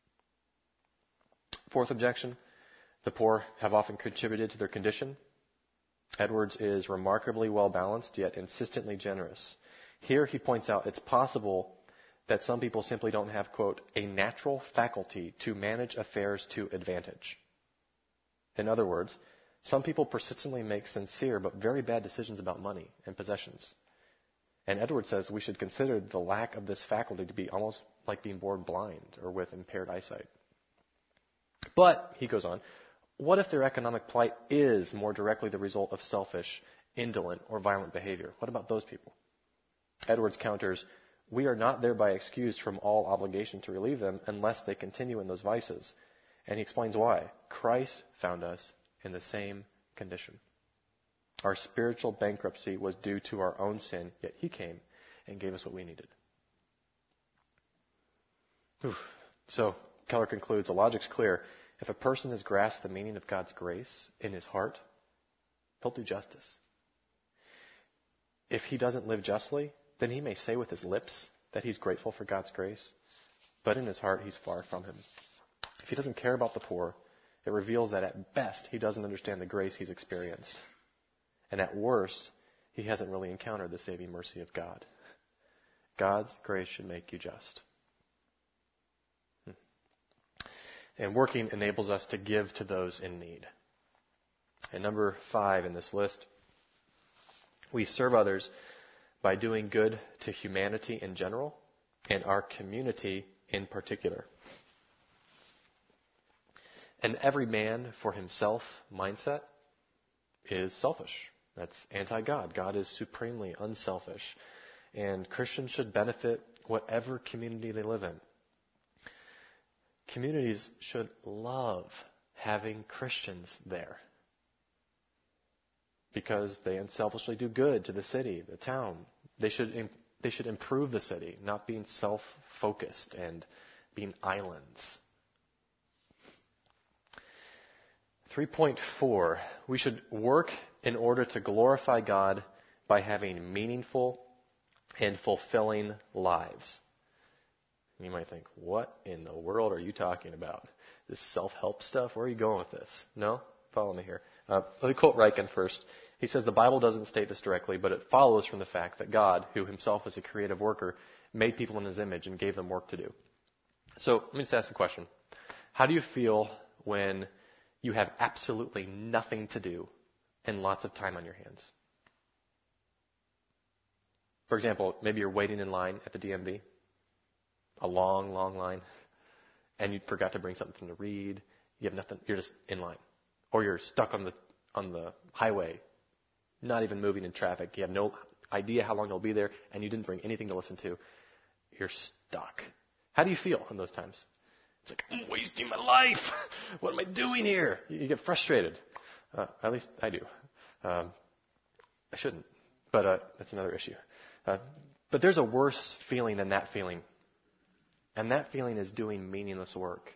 Fourth objection, the poor have often contributed to their condition. Edwards is remarkably well-balanced, yet insistently generous. Here he points out it's possible that some people simply don't have, quote, a natural faculty to manage affairs to advantage. In other words, some people persistently make sincere but very bad decisions about money and possessions. And Edwards says we should consider the lack of this faculty to be almost like being born blind or with impaired eyesight. But, he goes on, what if their economic plight is more directly the result of selfish, indolent, or violent behavior? What about those people? Edwards counters, we are not thereby excused from all obligation to relieve them unless they continue in those vices. And he explains why. Christ found us in the same condition. Our spiritual bankruptcy was due to our own sin, yet he came and gave us what we needed. Whew. So, Keller concludes, the logic's clear. If a person has grasped the meaning of God's grace in his heart, he'll do justice. if he doesn't live justly, then he may say with his lips that he's grateful for God's grace, but in his heart he's far from him. If he doesn't care about the poor, it reveals that at best he doesn't understand the grace he's experienced. And at worst, he hasn't really encountered the saving mercy of God. God's grace should make you just. Hmm. And working enables us to give to those in need. And number five in this list, we serve others by doing good to humanity in general and our community in particular. An every man for himself mindset is selfish. That's anti-God. God is supremely unselfish. And Christians should benefit whatever community they live in. Communities should love having Christians there because they unselfishly do good to the city, the town. They should they should improve the city, not being self-focused and being islands. three point four, we should work in order to glorify God by having meaningful and fulfilling lives. You might think, what in the world are you talking about? This self-help stuff? Where are you going with this? No? Follow me here. Uh, let me quote Ryken first. He says the Bible doesn't state this directly, but it follows from the fact that God, who himself is a creative worker, made people in his image and gave them work to do. So let me just ask a question. How do you feel when you have absolutely nothing to do and lots of time on your hands? For example, maybe you're waiting in line at the D M V, a long, long line, and you forgot to bring something to read. You have nothing. You're just in line, or you're stuck on the on the highway, not even moving in traffic. You have no idea how long you'll be there, and you didn't bring anything to listen to. You're stuck. How do you feel in those times? It's like, I'm wasting my life. What am I doing here? You get frustrated. Uh, at least I do. Um, I shouldn't, but uh, that's another issue. Uh, but there's a worse feeling than that feeling. And that feeling is doing meaningless work.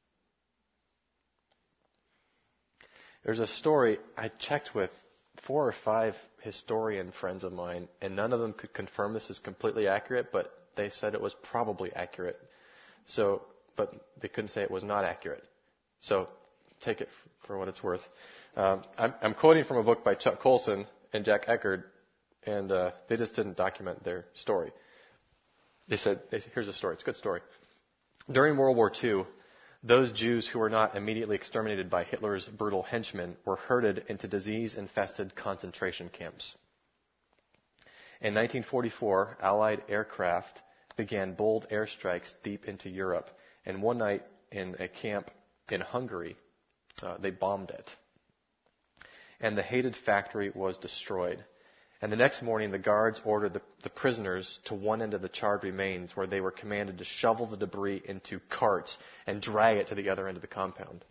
There's a story I checked with four or five historian friends of mine, and none of them could confirm this is completely accurate, but they said it was probably accurate. So, but they couldn't say it was not accurate. So take it for what it's worth. Um, I'm, I'm quoting from a book by Chuck Colson and Jack Eckerd, and uh, they just didn't document their story. They said, here's a story. It's a good story. During World War Two, those Jews who were not immediately exterminated by Hitler's brutal henchmen were herded into disease-infested concentration camps. In nineteen forty-four, Allied aircraft began bold airstrikes deep into Europe, and one night in a camp in Hungary, uh, they bombed it. And the hated factory was destroyed. And the next morning, the guards ordered the, the prisoners to one end of the charred remains, where they were commanded to shovel the debris into carts and drag it to the other end of the compound.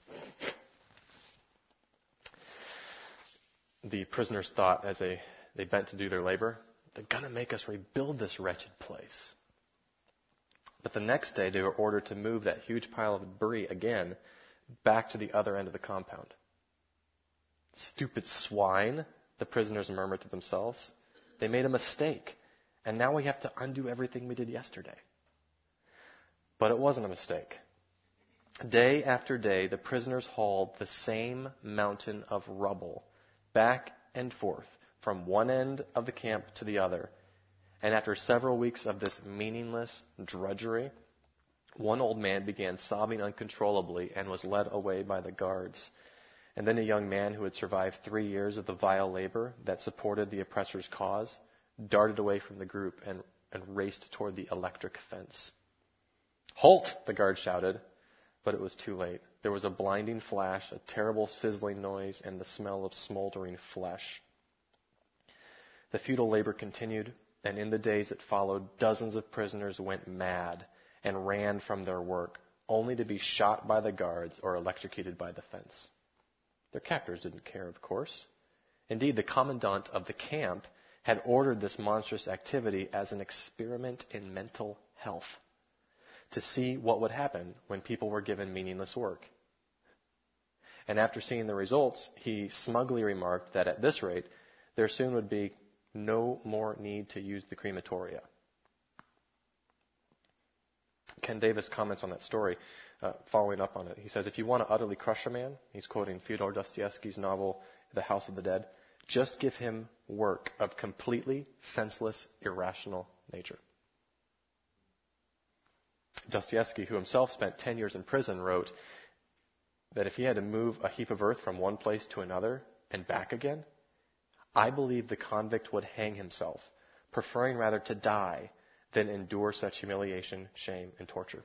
The prisoners thought, as they, they bent to do their labor, they're going to make us rebuild this wretched place. But the next day, they were ordered to move that huge pile of debris again back to the other end of the compound. Stupid swine, the prisoners murmured to themselves. They made a mistake, and now we have to undo everything we did yesterday. But it wasn't a mistake. Day after day, the prisoners hauled the same mountain of rubble back and forth from one end of the camp to the other. And after several weeks of this meaningless drudgery, one old man began sobbing uncontrollably and was led away by the guards. And then a young man who had survived three years of the vile labor that supported the oppressor's cause darted away from the group and, and raced toward the electric fence. "Halt!" the guard shouted, but it was too late. There was a blinding flash, a terrible sizzling noise, and the smell of smoldering flesh. The futile labor continued, and in the days that followed, dozens of prisoners went mad and ran from their work, only to be shot by the guards or electrocuted by the fence. Their captors didn't care, of course. Indeed, the commandant of the camp had ordered this monstrous activity as an experiment in mental health, to see what would happen when people were given meaningless work. And after seeing the results, he smugly remarked that at this rate, there soon would be No more need to use the crematoria. Ken Davis comments on that story, uh, following up on it. He says, if you want to utterly crush a man, he's quoting Fyodor Dostoevsky's novel, The House of the Dead, just give him work of completely senseless, irrational nature. Dostoevsky, who himself spent ten years in prison, wrote that if he had to move a heap of earth from one place to another and back again, I believe the convict would hang himself, preferring rather to die than endure such humiliation, shame, and torture.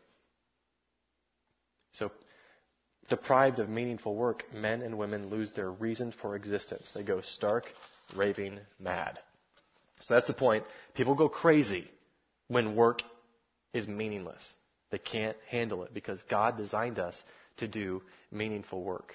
So, deprived of meaningful work, men and women lose their reason for existence. They go stark, raving mad. So that's the point. People go crazy when work is meaningless. They can't handle it because God designed us to do meaningful work.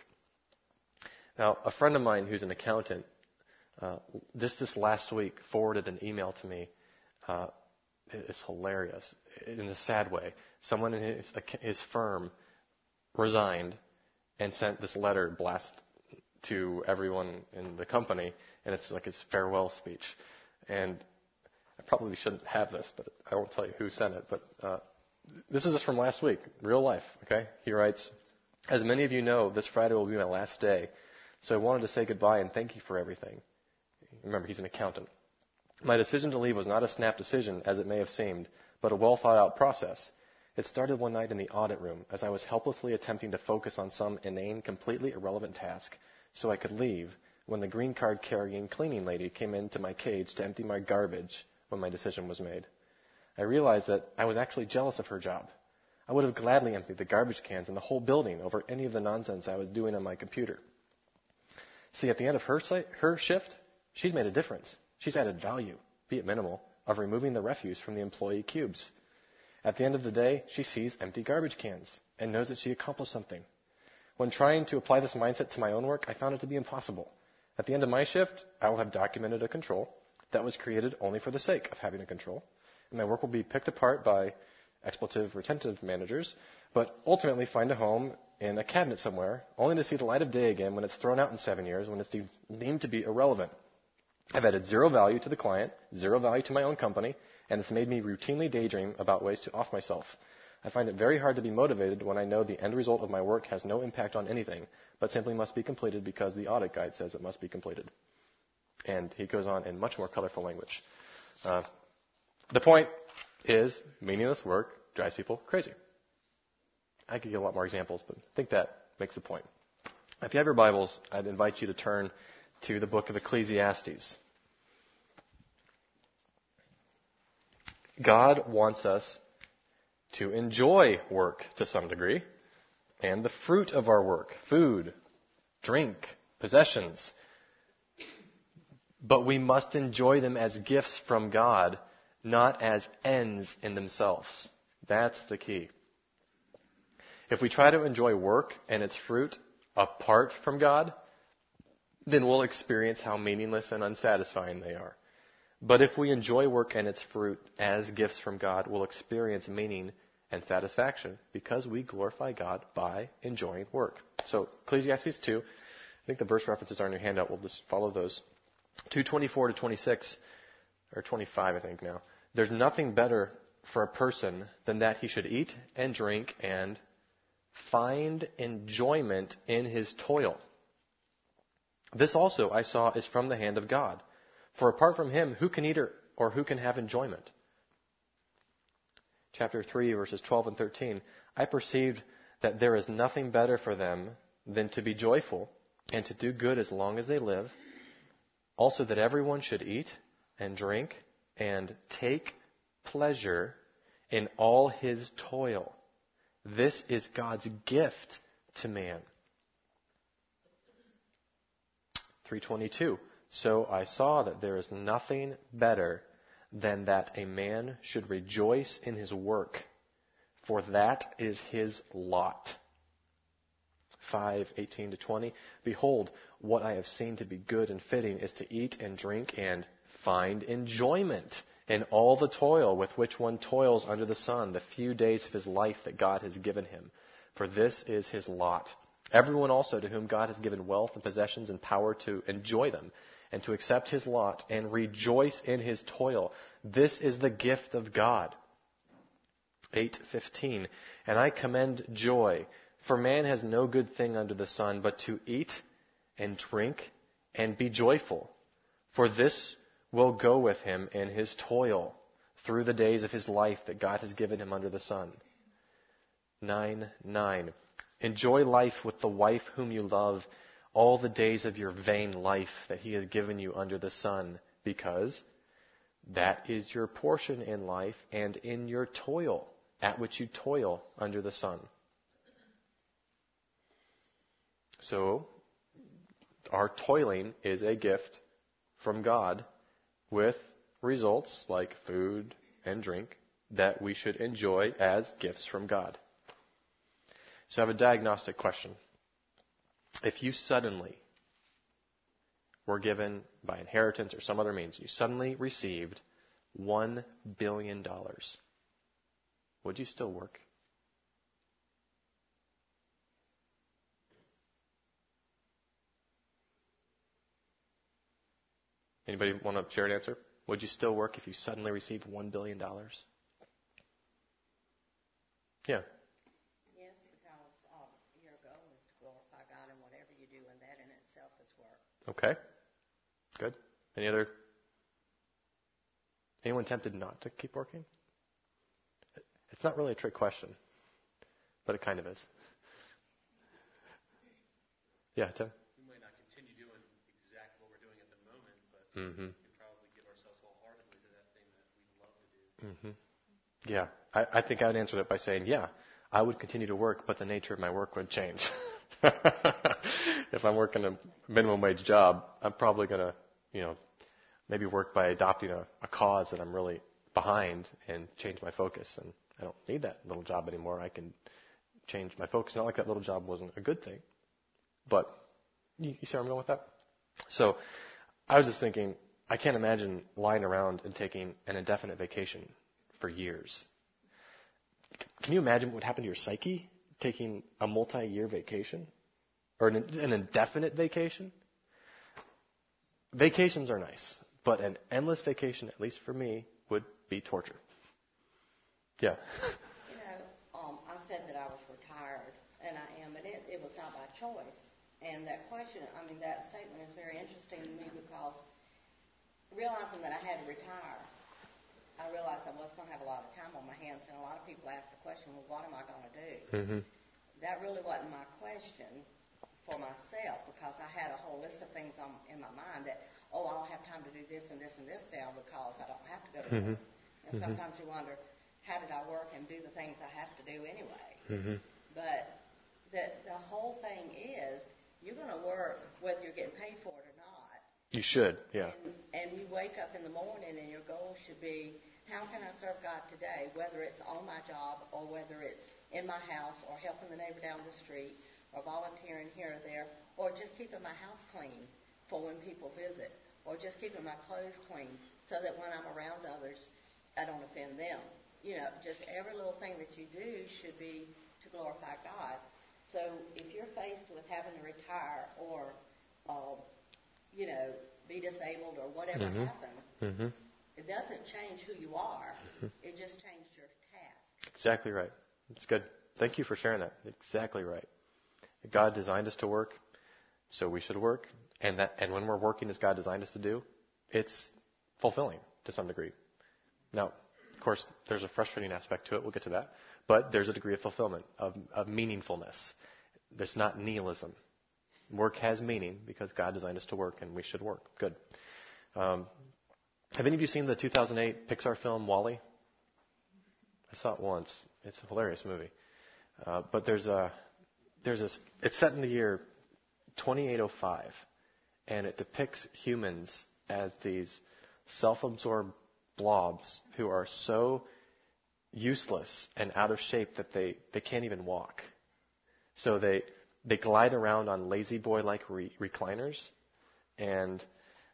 Now, a friend of mine who's an accountant, uh, just this last week forwarded an email to me. Uh, it's hilarious in a sad way. Someone in his, his firm resigned and sent this letter blast to everyone in the company, and it's like his farewell speech. And I probably shouldn't have this, but I won't tell you who sent it. But uh, this is just from last week, real life. Okay, he writes, "As many of you know, this Friday will be my last day, so I wanted to say goodbye and thank you for everything." Remember, he's an accountant. "My decision to leave was not a snap decision, as it may have seemed, but a well-thought-out process. It started one night in the audit room as I was helplessly attempting to focus on some inane, completely irrelevant task so I could leave when the green card-carrying cleaning lady came into my cage to empty my garbage when my decision was made. I realized that I was actually jealous of her job. I would have gladly emptied the garbage cans in the whole building over any of the nonsense I was doing on my computer. See, at the end of her, site, her shift, she's made a difference. She's added value, be it minimal, of removing the refuse from the employee cubes. At the end of the day, she sees empty garbage cans and knows that she accomplished something. When trying to apply this mindset to my own work, I found it to be impossible. At the end of my shift, I will have documented a control that was created only for the sake of having a control, and my work will be picked apart by expletive retentive managers, but ultimately find a home in a cabinet somewhere, only to see the light of day again when it's thrown out in seven years, when it's deemed to be irrelevant. I've added zero value to the client, zero value to my own company, and it's made me routinely daydream about ways to off myself. I find it very hard to be motivated when I know the end result of my work has no impact on anything, but simply must be completed because the audit guide says it must be completed." And he goes on in much more colorful language. Uh, the point is, meaningless work drives people crazy. I could give a lot more examples, but I think that makes the point. If you have your Bibles, I'd invite you to turn to the book of Ecclesiastes. God wants us to enjoy work to some degree, and the fruit of our work, food, drink, possessions. But we must enjoy them as gifts from God, not as ends in themselves. That's the key. If we try to enjoy work and its fruit apart from God, then we'll experience how meaningless and unsatisfying they are. But if we enjoy work and its fruit as gifts from God, we'll experience meaning and satisfaction because we glorify God by enjoying work. So Ecclesiastes two, I think the verse references are in your handout. We'll just follow those. two twenty-four to twenty-six, or twenty-five I think now. "There's nothing better for a person than that he should eat and drink and find enjoyment in his toil. This also I saw is from the hand of God. For apart from him, who can eat or, or who can have enjoyment?" Chapter three, verses twelve and thirteen. "I perceived that there is nothing better for them than to be joyful and to do good as long as they live. Also that everyone should eat and drink and take pleasure in all his toil. This is God's gift to man." three twenty-two. "So I saw that there is nothing better than that a man should rejoice in his work, for that is his lot." five eighteen to twenty. "Behold, what I have seen to be good and fitting is to eat and drink and find enjoyment in all the toil with which one toils under the sun, the few days of his life that God has given him. For this is his lot. Everyone also to whom God has given wealth and possessions and power to enjoy them, and to accept his lot and rejoice in his toil. This is the gift of God. eight fifteen. And I commend joy, for man has no good thing under the sun but to eat and drink and be joyful. For this will go with him in his toil through the days of his life that God has given him under the sun. nine nine. Enjoy life with the wife whom you love all the days of your vain life that he has given you under the sun, because that is your portion in life and in your toil, at which you toil under the sun. So, our toiling is a gift from God with results like food and drink that we should enjoy as gifts from God. So I have a diagnostic question. If you suddenly were given by inheritance or some other means, you suddenly received one billion dollars, would you still work? Anybody want to share an answer? Would you still work if you suddenly received one billion dollars? Yeah. Yes, because um, your goal is to glorify God in whatever you do, and that in itself is work. Okay. Good. Any other? Anyone tempted not to keep working? It's not really a trick question, but it kind of is. Yeah, Tim? We might not continue doing exactly what we're doing at the moment, but mm-hmm. we can probably give ourselves wholeheartedly to that thing that we love to do. Mm-hmm. Yeah, I, I think I would answer it by saying, yeah, I would continue to work, but the nature of my work would change. If I'm working a minimum wage job, I'm probably going to, you know, maybe work by adopting a, a cause that I'm really behind and change my focus. And I don't need that little job anymore. I can change my focus. Not like that little job wasn't a good thing, but you, you see where I'm going with that? So I was just thinking, I can't imagine lying around and taking an indefinite vacation for years. Can you imagine what would happen to your psyche taking a multi-year vacation or an, an indefinite vacation? Vacations are nice, but an endless vacation, at least for me, would be torture. Yeah. You know, um, I said that I was retired, and I am, and it, it was not by choice. And that question, I mean, that statement is very interesting to me because realizing that I had to retire, I realized I was going to have a lot of time on my hands, and a lot of people ask the question, well, what am I going to do? Mm-hmm. That really wasn't my question for myself, because I had a whole list of things on, in my mind that, oh, I'll have time to do this and this and this now because I don't have to go to mm-hmm. work. And mm-hmm. sometimes you wonder, how did I work and do the things I have to do anyway? Mm-hmm. But the, the whole thing is, you're going to work whether you're getting paid for it or not. You should, yeah. And, and you wake up in the morning and your goal should be, how can I serve God today, whether it's on my job or whether it's in my house or helping the neighbor down the street or volunteering here or there, or just keeping my house clean for when people visit, or just keeping my clothes clean so that when I'm around others, I don't offend them. You know, just every little thing that you do should be to glorify God. So if you're faced with having to retire or, uh, you know, be disabled or whatever mm-hmm. happens, mm-hmm. it doesn't change who you are. Mm-hmm. It just changed your task. Exactly right. It's good. Thank you for sharing that. Exactly right. God designed us to work, so we should work. And that, and when we're working as God designed us to do, it's fulfilling to some degree. Now, of course, there's a frustrating aspect to it. We'll get to that. But there's a degree of fulfillment, of, of meaningfulness. There's not nihilism. Work has meaning because God designed us to work, and we should work. Good. Um, have any of you seen the two thousand eight Pixar film WALL-E? I saw it once. It's a hilarious movie. Uh, but there's a there's a it's set in the year twenty-eight oh five, and it depicts humans as these self-absorbed blobs who are so useless and out of shape that they, they can't even walk. So they they glide around on lazy boy-like re- recliners, and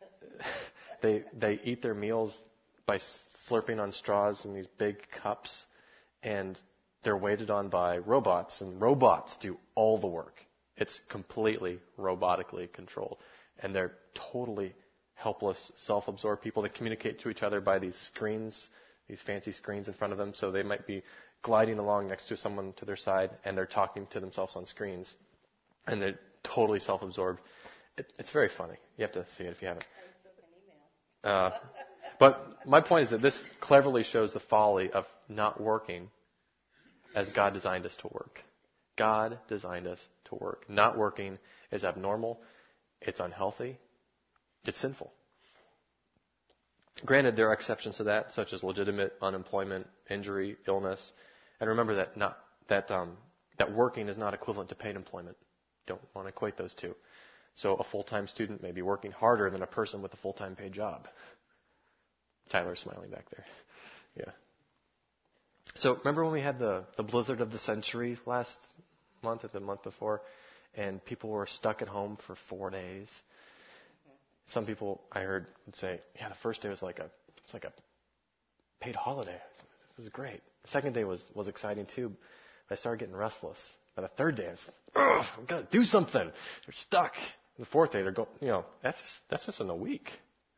they they eat their meals by slurping on straws in these big cups, and they're waited on by robots, and robots do all the work. It's completely robotically controlled, and they're totally helpless, self-absorbed people that communicate to each other by these screens, these fancy screens in front of them. So they might be gliding along next to someone to their side, and they're talking to themselves on screens, and they're totally self-absorbed. It, it's very funny. You have to see it if you haven't. Uh, but my point is that this cleverly shows the folly of not working as God designed us to work. God designed us to work. Not working is abnormal. It's unhealthy. It's sinful. Granted, there are exceptions to that, such as legitimate unemployment, injury, illness. And remember that not that um, that working is not equivalent to paid employment. Don't want to equate those two. So a full-time student may be working harder than a person with a full-time paid job. Tyler's smiling back there. Yeah. So remember when we had the, the blizzard of the century last month or the month before, and people were stuck at home for four days? Some people I heard would say, yeah, the first day was like a it's like a paid holiday. It was great. The second day was, was exciting too. But I started getting restless. By the third day, I was, ugh, I've got to do something. They're stuck. The fourth day, they're going, you know, that's just, that's just in a week.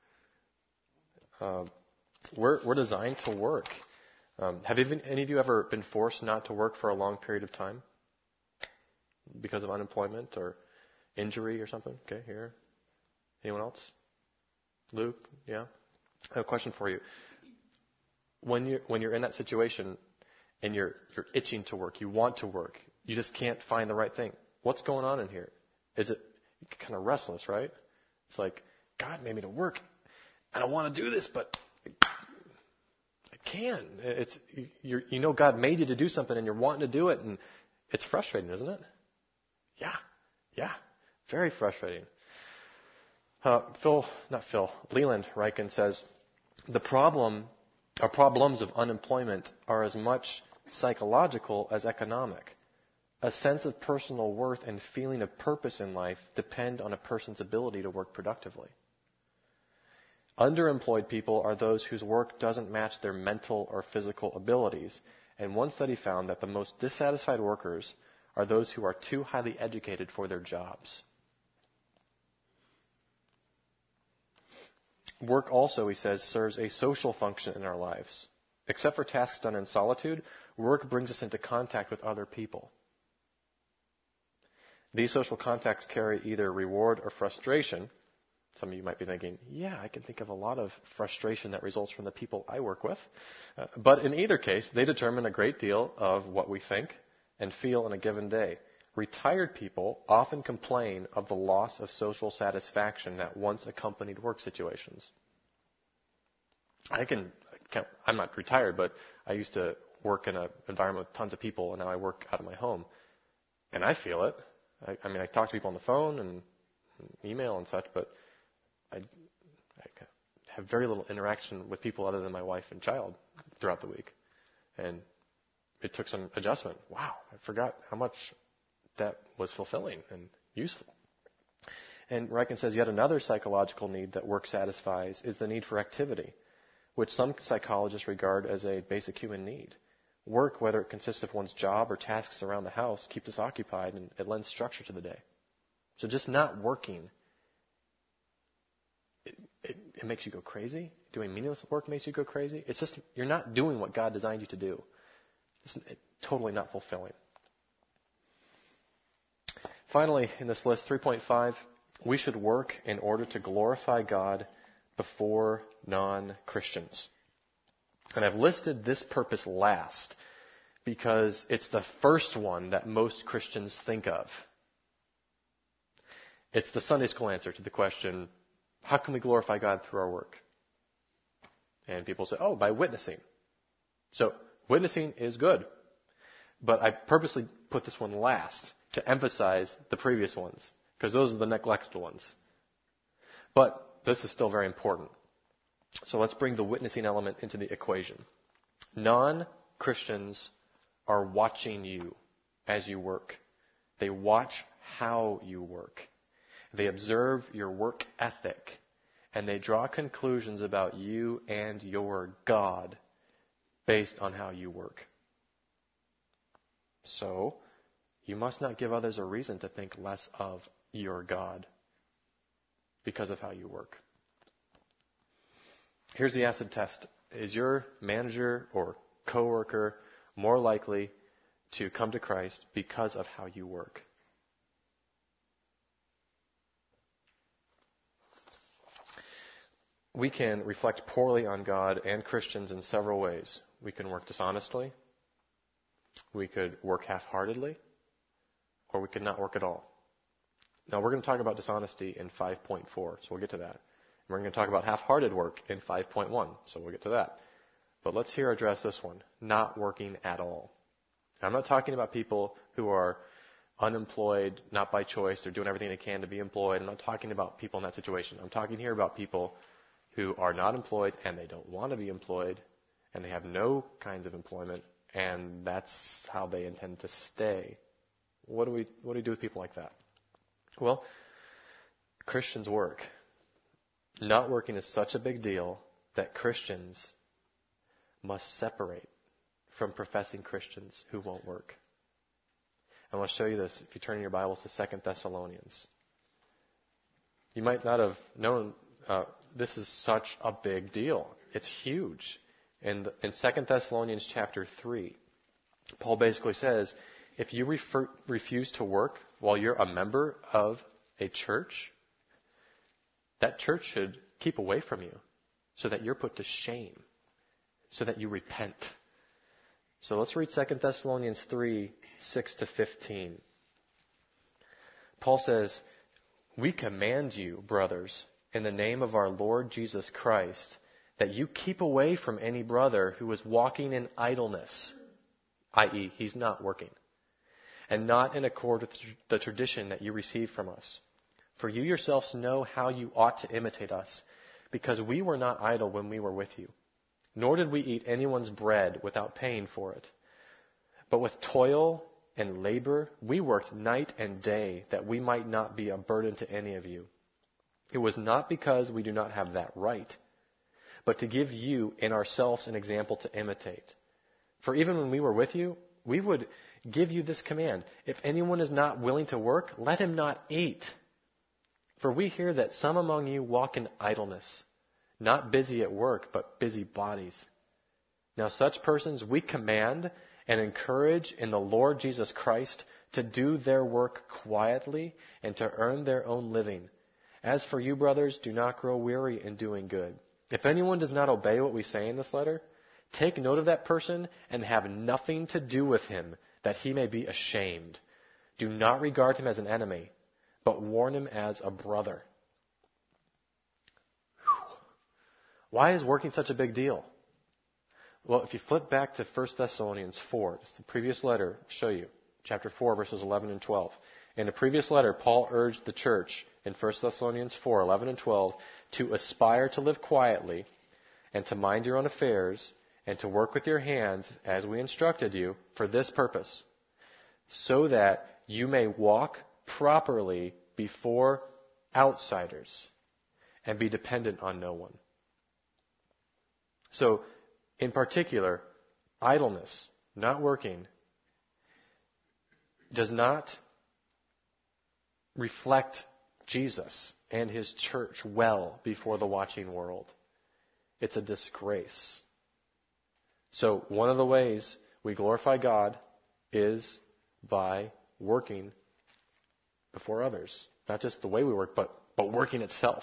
Uh, we're we're designed to work. Um, have even, any of you ever been forced not to work for a long period of time because of unemployment or injury or something? Okay, here. Anyone else? Luke? Yeah? I have a question for you. When you're, when you're in that situation and you're, you're itching to work, you want to work, you just can't find the right thing. What's going on in here? Is it kind of restless, right? It's like, God made me to work. I don't want to do this, but I can. It's, you're, you know God made you to do something and you're wanting to do it, and it's frustrating, isn't it? Yeah. Yeah. Very frustrating. Uh, Phil, not Phil, Leland Ryken says, the problem, or problems of unemployment are as much psychological as economic. A sense of personal worth and feeling of purpose in life depend on a person's ability to work productively. Underemployed people are those whose work doesn't match their mental or physical abilities, and one study found that the most dissatisfied workers are those who are too highly educated for their jobs. Work also, he says, serves a social function in our lives. Except for tasks done in solitude, work brings us into contact with other people. These social contacts carry either reward or frustration. Some of you might be thinking, yeah, I can think of a lot of frustration that results from the people I work with. Uh, but in either case, they determine a great deal of what we think and feel in a given day. Retired people often complain of the loss of social satisfaction that once accompanied work situations. I can, I'm not retired, but I used to work in an environment with tons of people, and now I work out of my home. And I feel it. I, I mean, I talk to people on the phone and email and such, but I, I have very little interaction with people other than my wife and child throughout the week. And it took some adjustment. Wow, I forgot how much that was fulfilling and useful. And Ryken says yet another psychological need that work satisfies is the need for activity, which some psychologists regard as a basic human need. Work, whether it consists of one's job or tasks around the house, keeps us occupied and it lends structure to the day. So just not working, it, it, it makes you go crazy. Doing meaningless work makes you go crazy. It's just, you're not doing what God designed you to do. It's totally not fulfilling. Finally, in this list, three point five, we should work in order to glorify God before non-Christians. And I've listed this purpose last because it's the first one that most Christians think of. It's the Sunday school answer to the question, how can we glorify God through our work? And people say, oh, by witnessing. So witnessing is good. But I purposely put this one last to emphasize the previous ones, because those are the neglected ones. But this is still very important. So let's bring the witnessing element into the equation. Non-Christians are watching you as you work. They watch how you work. They observe your work ethic, and they draw conclusions about you and your God based on how you work. So, you must not give others a reason to think less of your God because of how you work. Here's the acid test. Is your manager or coworker more likely to come to Christ because of how you work? We can reflect poorly on God and Christians in several ways. We can work dishonestly, we could work half-heartedly, or we could not work at all. Now, we're going to talk about dishonesty in five point four, so we'll get to that. And we're going to talk about half-hearted work in five point one, so we'll get to that. But let's here address this one, not working at all. Now, I'm not talking about people who are unemployed, not by choice. They're doing everything they can to be employed. I'm not talking about people in that situation. I'm talking here about people who are not employed and they don't want to be employed and they have no kinds of employment and that's how they intend to stay. What do we what do we do with people like that? Well, Christians work. Not working is such a big deal that Christians must separate from professing Christians who won't work. I want to show you this if you turn in your Bibles to Second Thessalonians. You might not have known uh, this is such a big deal. It's huge. In, the, in Second Thessalonians chapter three, Paul basically says, if you refer, refuse to work while you're a member of a church, that church should keep away from you so that you're put to shame, so that you repent. So let's read Second Thessalonians three, six to fifteen. Paul says, we command you, brothers, in the name of our Lord Jesus Christ, that you keep away from any brother who is walking in idleness, that is, he's not working, and not in accord with the tradition that you received from us. For you yourselves know how you ought to imitate us, because we were not idle when we were with you, nor did we eat anyone's bread without paying for it. But with toil and labor we worked night and day, that we might not be a burden to any of you. It was not because we do not have that right, but to give you and ourselves an example to imitate. For even when we were with you, we would give you this command: if anyone is not willing to work, let him not eat. For we hear that some among you walk in idleness, not busy at work, but busy bodies. Now such persons we command and encourage in the Lord Jesus Christ to do their work quietly and to earn their own living. As for you, brothers, do not grow weary in doing good. If anyone does not obey what we say in this letter, take note of that person and have nothing to do with him, that he may be ashamed. Do not regard him as an enemy, but warn him as a brother. Whew. Why is working such a big deal? Well, if you flip back to First Thessalonians four, it's the previous letter, I'll show you, chapter four, verses eleven and twelve. In the previous letter, Paul urged the church in First Thessalonians four, eleven and twelve to aspire to live quietly and to mind your own affairs and to work with your hands as we instructed you for this purpose, so that you may walk properly before outsiders and be dependent on no one. So, in particular, idleness, not working, does not reflect Jesus and his church well before the watching world. It's a disgrace. So one of the ways we glorify God is by working before others. Not just the way we work, but, but working itself.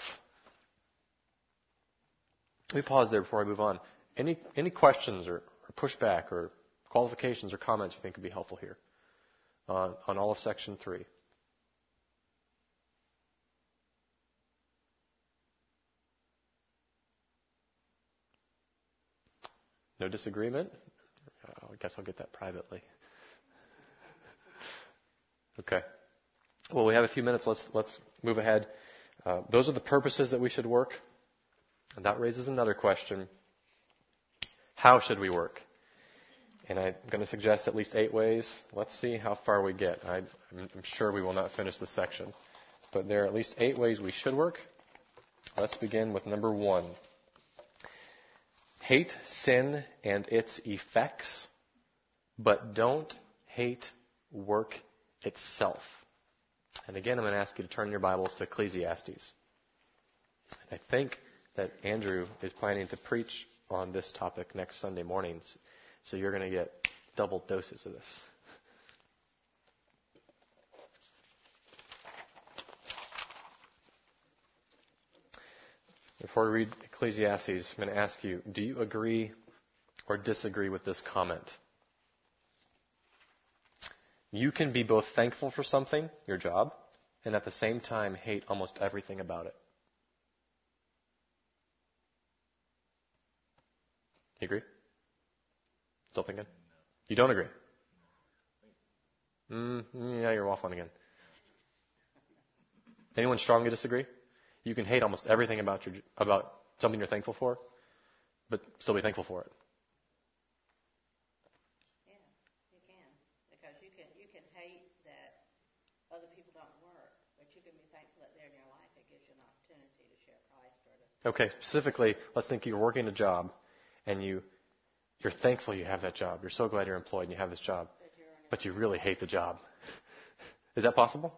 Let me pause there before I move on. Any any questions or, or pushback or qualifications or comments you think would be helpful here uh, on all of section three? No disagreement? I guess I'll get that privately. Okay. Well, we have a few minutes. Let's let's move ahead. Uh, those are the purposes that we should work. And that raises another question. How should we work? And I'm going to suggest at least eight ways. Let's see how far we get. I, I'm sure we will not finish this section. But there are at least eight ways we should work. Let's begin with number one. Hate sin and its effects, but don't hate work itself. And again, I'm going to ask you to turn your Bibles to Ecclesiastes. I think that Andrew is planning to preach on this topic next Sunday mornings. So you're going to get double doses of this. Before we read Ecclesiastes, I'm going to ask you, do you agree or disagree with this comment? You can be both thankful for something, your job, and at the same time hate almost everything about it. You agree? Still thinking? You don't agree? Mm, yeah, you're waffling again. Anyone strongly disagree? You can hate almost everything about your about something you're thankful for, but still be thankful for it. Yeah, you can, because you can you can hate that other people don't work, but you can be thankful that they're in your life. It gives you an opportunity to share Christ or to. Okay, specifically, let's think you're working a job, and you you're thankful you have that job. You're so glad you're employed and you have this job, but you really hate the job. Is that possible?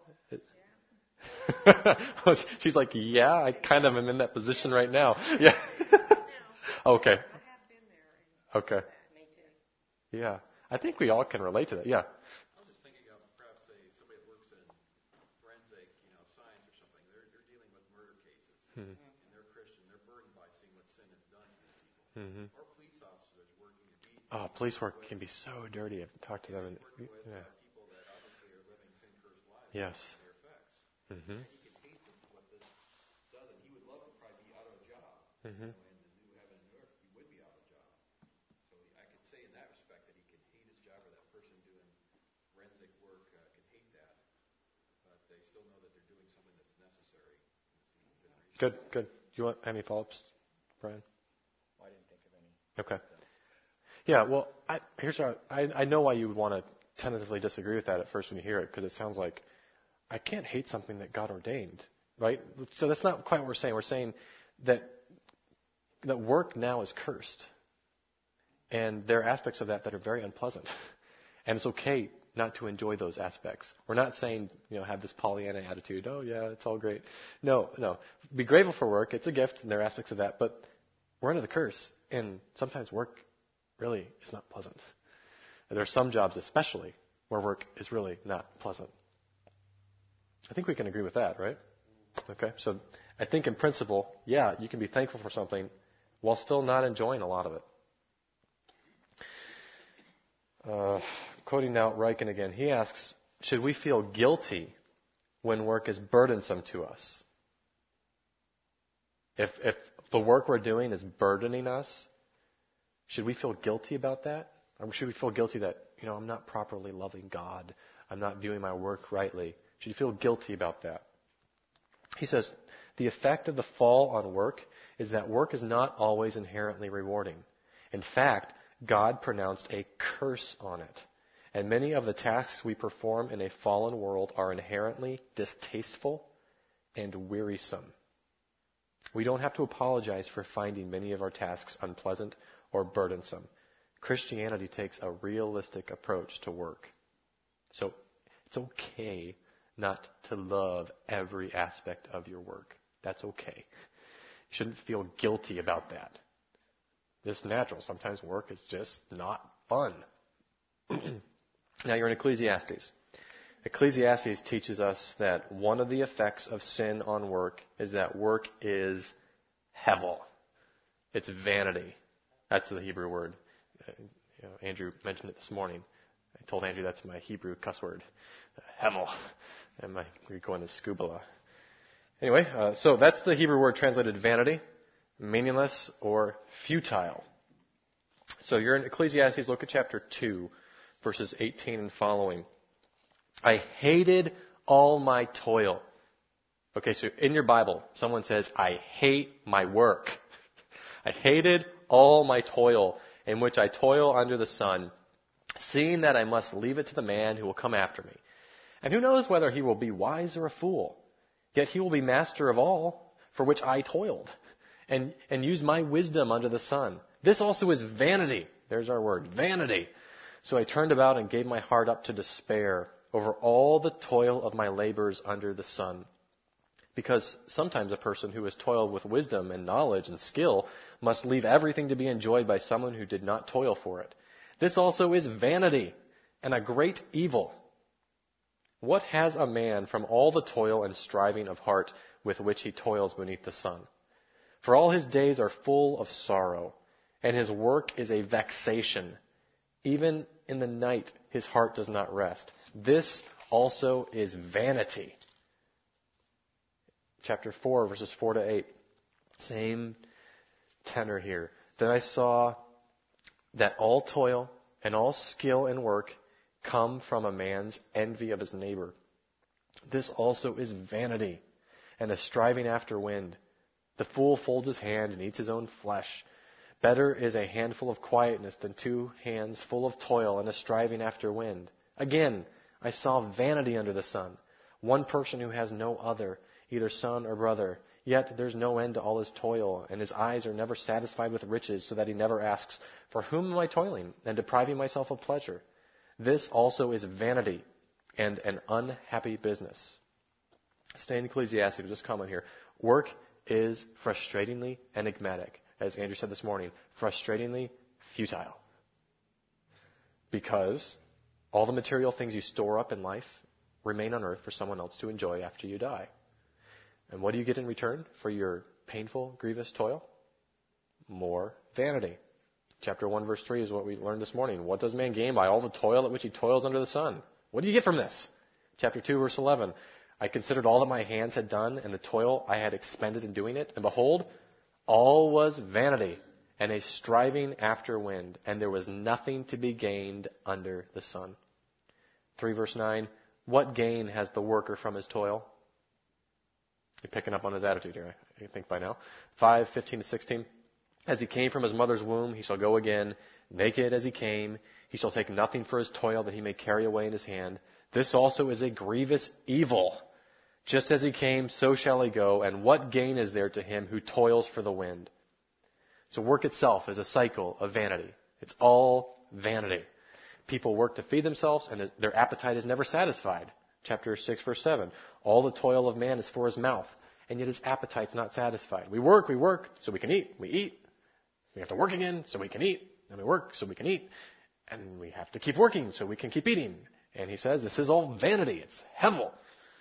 She's like, yeah, I kind of am in that position right now. Yeah. Okay. Okay. Yeah. I think we all can relate to that. Yeah. I was just thinking of perhaps say somebody that works in forensic, you know, science or something. They're they're dealing with murder cases, Hmm. and they're Christian. They're burdened by seeing what sin has done to these people. Mm-hmm. Or police officers working to beat. Oh, police work can be so dirty. I've talked to them. And, yeah. People that obviously are living sin-cursed lives. Yes. Their effects. Mm-hmm. You can hate this, what this does, and he would love to probably be out of a job. Mm-hmm. You know, in the new heaven and new earth, he would be out of a job. So I could say in that respect that he can hate his job, or that person doing forensic work uh, can hate that, but they still know that they're doing something that's necessary. Good, good. Do you want any follow-ups, Brian? Well, I didn't think of any. Okay. Yeah, well, I, here's our, I, I know why you would want to tentatively disagree with that at first when you hear it, because it sounds like I can't hate something that God ordained, right? So that's not quite what we're saying. We're saying that that work now is cursed, and there are aspects of that that are very unpleasant, and it's okay not to enjoy those aspects. We're not saying, you know, have this Pollyanna attitude. Oh yeah, it's all great. No, no. Be grateful for work. It's a gift, and there are aspects of that, but we're under the curse, and sometimes work really is not pleasant. And there are some jobs, especially, where work is really not pleasant. I think we can agree with that, right? Okay, so I think in principle, yeah, you can be thankful for something while still not enjoying a lot of it. Uh, quoting now Riken again, he asks, should we feel guilty when work is burdensome to us? If, if the work we're doing is burdening us, should we feel guilty about that? Or should we feel guilty that, you know, I'm not properly loving God, I'm not viewing my work rightly? Should you feel guilty about that? He says, the effect of the fall on work is that work is not always inherently rewarding. In fact, God pronounced a curse on it. And many of the tasks we perform in a fallen world are inherently distasteful and wearisome. We don't have to apologize for finding many of our tasks unpleasant or burdensome. Christianity takes a realistic approach to work. So it's okay not to love every aspect of your work. That's okay. You shouldn't feel guilty about that. It's natural. Sometimes work is just not fun. Now you're in Ecclesiastes. Ecclesiastes teaches us that one of the effects of sin on work is that work is hevel. It's vanity. That's the Hebrew word. Uh, you know, Andrew mentioned it this morning. I told Andrew that's my Hebrew cuss word, uh, hevel, and my Greek one is skubala. Anyway, uh, so that's the Hebrew word translated vanity, meaningless, or futile. So you're in Ecclesiastes, look at chapter two, verses eighteen and following. I hated all my toil. Okay, so in your Bible, someone says, I hate my work. I hated all my toil, in which I toil under the sun, seeing that I must leave it to the man who will come after me. And who knows whether he will be wise or a fool? Yet he will be master of all for which I toiled, and, and use my wisdom under the sun. This also is vanity. There's our word, vanity. So I turned about and gave my heart up to despair over all the toil of my labors under the sun. Because sometimes a person who has toiled with wisdom and knowledge and skill must leave everything to be enjoyed by someone who did not toil for it. This also is vanity and a great evil. What has a man from all the toil and striving of heart with which he toils beneath the sun? For all his days are full of sorrow, and his work is a vexation. Even in the night his heart does not rest. This also is vanity. Chapter four, verses four to eight. Same tenor here. Then I saw that all toil and all skill in work come from a man's envy of his neighbor. This also is vanity and a striving after wind. The fool folds his hand and eats his own flesh. Better is a handful of quietness than two hands full of toil and a striving after wind. Again, I saw vanity under the sun. One person who has no other, either son or brother. Yet there's no end to all his toil, and his eyes are never satisfied with riches, so that he never asks, for whom am I toiling, and depriving myself of pleasure? This also is vanity and an unhappy business. Stay in Ecclesiastes, just comment here. Work is frustratingly enigmatic. As Andrew said this morning, frustratingly futile. Because all the material things you store up in life remain on earth for someone else to enjoy after you die. And what do you get in return for your painful, grievous toil? More vanity. Chapter one, verse three is what we learned this morning. What does man gain by all the toil at which he toils under the sun? What do you get from this? Chapter two, verse eleven. I considered all that my hands had done and the toil I had expended in doing it, and behold, all was vanity and a striving after wind, and there was nothing to be gained under the sun. three verse nine, what gain has the worker from his toil? You're picking up on his attitude here, I think by now. five fifteen to sixteen, as he came from his mother's womb, he shall go again, naked as he came. He shall take nothing for his toil that he may carry away in his hand. This also is a grievous evil. Just as he came, so shall he go, and what gain is there to him who toils for the wind? So work itself is a cycle of vanity. It's all vanity. People work to feed themselves, and their appetite is never satisfied. Chapter six, verse seven. All the toil of man is for his mouth, and yet his appetite's not satisfied. We work, we work, so we can eat. We eat. We have to work again, so we can eat. And we work, so we can eat. And we have to keep working, so we can keep eating. And he says, this is all vanity. It's hevel.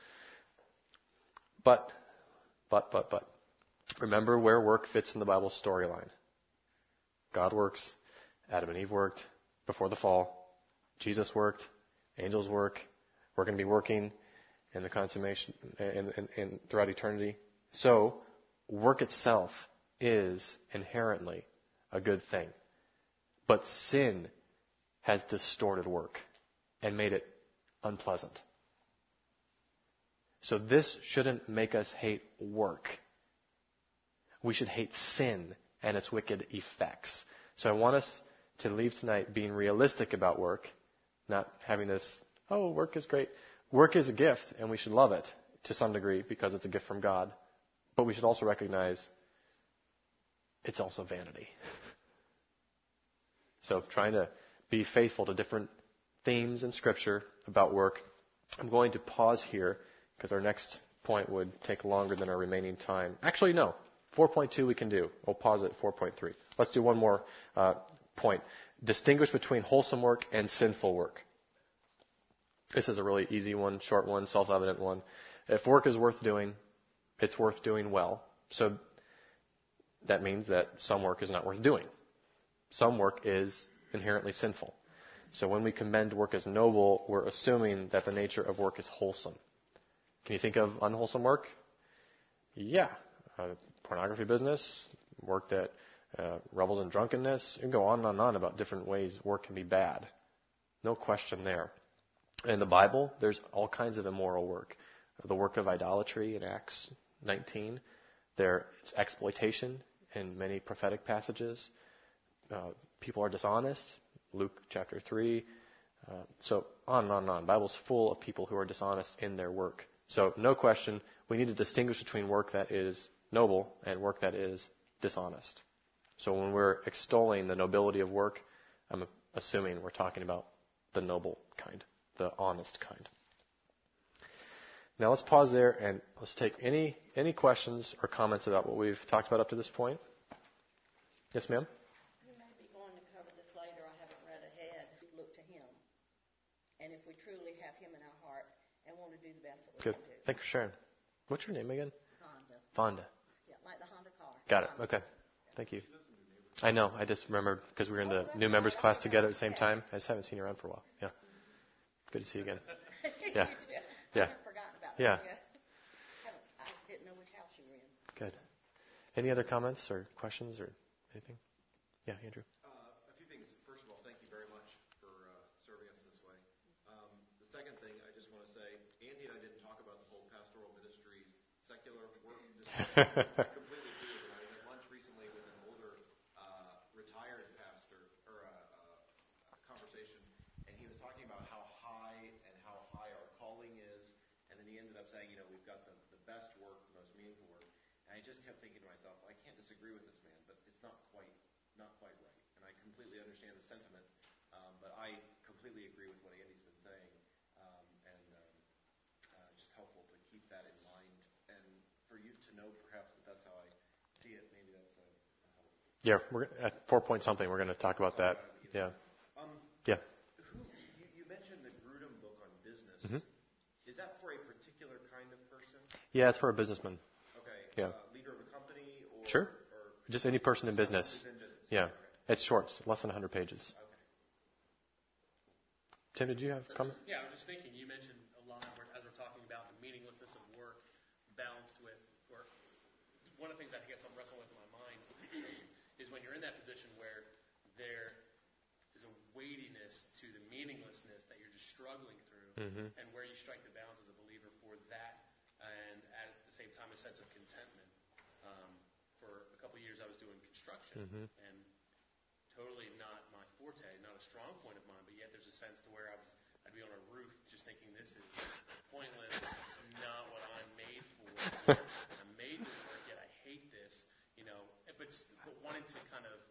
But, but, but, but, remember where work fits in the Bible storyline. God works, Adam and Eve worked before the fall, Jesus worked, angels work, we're going to be working in the consummation, in, in, in, throughout eternity. So, work itself is inherently a good thing. But sin has distorted work and made it unpleasant. So this shouldn't make us hate work. We should hate sin and its wicked effects. So I want us to leave tonight being realistic about work, not having this, oh, work is great. Work is a gift, and we should love it to some degree because it's a gift from God. But we should also recognize it's also vanity. So trying to be faithful to different themes in Scripture about work. I'm going to pause here, because our next point would take longer than our remaining time. Actually, no. four point two we can do. We'll pause at four point three. Let's do one more uh, point. Distinguish between wholesome work and sinful work. This is a really easy one, short one, self-evident one. If work is worth doing, it's worth doing well. So that means that some work is not worth doing. Some work is inherently sinful. So when we commend work as noble, we're assuming that the nature of work is wholesome. Can you think of unwholesome work? Yeah. Uh, pornography business, work that uh, revels in drunkenness. You can go on and on about different ways work can be bad. No question there. In the Bible, there's all kinds of immoral work. The work of idolatry in Acts nineteen. There's exploitation in many prophetic passages. Uh, people are dishonest. Luke chapter three. Uh, so on and on and on. The Bible's full of people who are dishonest in their work. So no question, we need to distinguish between work that is noble and work that is dishonest. So when we're extolling the nobility of work, I'm assuming we're talking about the noble kind, the honest kind. Now let's pause there and let's take any any questions or comments about what we've talked about up to this point. Yes, ma'am? We may be going to cover this later. I haven't read ahead. Look to him. And if we truly have him in our heart and want to do the best that we Good. can do. Thank you for sharing. What's your name again? Honda. Fonda. Yeah, like the Honda car. Got it. Okay. Thank you. I know. I just remembered because we were in the new members class together at the same time. I just haven't seen you around for a while. Yeah. Good to see you again. Yeah. Yeah. I've forgotten about Yeah. that. I didn't know which house you were in. Good. Any other comments or questions or anything? Yeah, Andrew. Uh, a few things. First of all, thank you very much for uh, serving us this way. Um, the second thing, I just want to say, Andy and I didn't talk about the whole pastoral ministries, secular work. I completely agree with it. I was at lunch recently with an older uh, retired pastor, or a, a conversation, and he was talking about how high and how high our calling is, and then he ended up saying, you know, we've got the, the best work, the most meaningful work. And I just kept thinking to myself, I can't disagree with this man, but it's not quite not quite right. And I completely understand the sentiment, um, but I completely agree with what Andy's been saying, um, and um, uh, just helpful to keep that in mind, and for you to know perhaps that that's how I see it. Maybe that's a, a help. Yeah, we're at four point something. We're going to talk about that. Yeah. Um, yeah. Who you, you mentioned the Grudem book on business. Mm-hmm. Is that for a particular kind of person? Yeah, it's for a businessman. Okay. Yeah. Uh, leader of a company or Sure. Or just any person in business. Yeah. Okay. It's short, it's less than one hundred pages. Okay. Tim, did you have a comment? Yeah, I was just thinking, you mentioned a line where, as we're talking about the meaninglessness of work balanced with work. One of the things I guess I'm wrestling with in my mind is when you're in that position where there is a weightiness to the meaninglessness that you're just struggling through, mm-hmm. and where you strike the balance as a believer for that, and at the same time a sense of contentment. Um, for a couple of years I was doing construction, mm-hmm. and totally not my forte, not a strong point of mine, but yet there's a sense to where I was, I'd be on a roof just thinking this is pointless, not what I'm made for. I'm made to work, yet I hate this, you know. But, but wanting to kind of,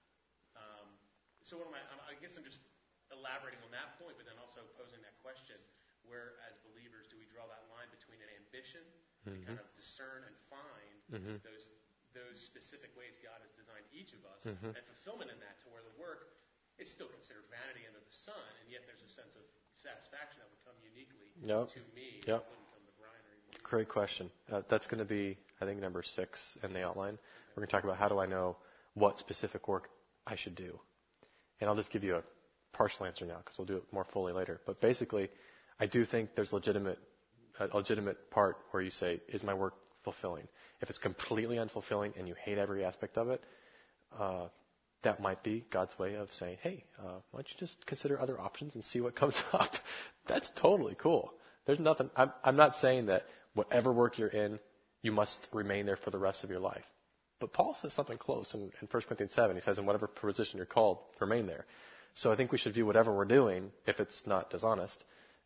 um, so what am I? I guess I'm just elaborating on that point, but then also posing that question: where, as believers, do we draw that line between an ambition mm-hmm. to kind of discern and find mm-hmm. those those specific ways God has designed each of us, mm-hmm. and fulfillment in that, to where the work is still considered vanity under the sun, and yet there's a sense of satisfaction that would come uniquely yep. to me. Yep. That wouldn't come to Brian or even you. Great question. Uh, that's going to be, I think, number six in the outline. Okay. We're going to talk about how do I know what specific work I should do. And I'll just give you a partial answer now because we'll do it more fully later. But basically, I do think there's legitimate, a legitimate part where you say, is my work fulfilling? If it's completely unfulfilling and you hate every aspect of it, uh, that might be God's way of saying, hey, uh, why don't you just consider other options and see what comes up? That's totally cool. There's nothing, I'm, I'm not saying that whatever work you're in, you must remain there for the rest of your life. But Paul says something close in, in First Corinthians seven. He says, in whatever position you're called, remain there. So I think we should view whatever we're doing, if it's not dishonest,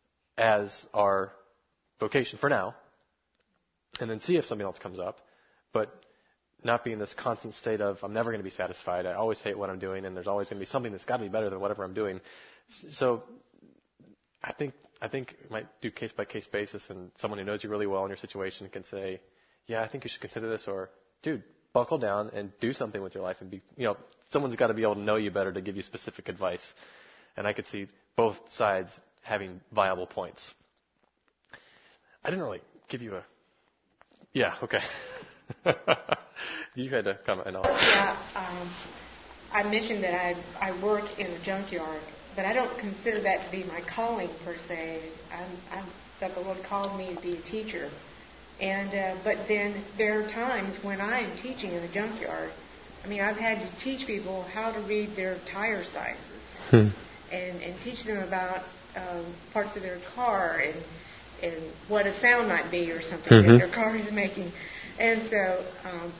as our vocation for now, and then see if something else comes up, but not be in this constant state of, I'm never going to be satisfied, I always hate what I'm doing, and there's always going to be something that's got to be better than whatever I'm doing. So I think I think it might do case-by-case basis, and someone who knows you really well in your situation can say, yeah, I think you should consider this, or, dude, buckle down and do something with your life. And be, you know, someone's got to be able to know you better to give you specific advice. And I could see both sides having viable points. I didn't really give you a... Yeah, okay. You had to comment. And I'll... Yeah, um, I mentioned that I I work in a junkyard, but I don't consider that to be my calling per se. I'm, I'm that the Lord called me to be a teacher, and uh, but then there are times when I am teaching in a junkyard. I mean, I've had to teach people how to read their tire sizes hmm. and and teach them about um, parts of their car and and what a sound might be or something mm-hmm. that their car is making, and so. Um,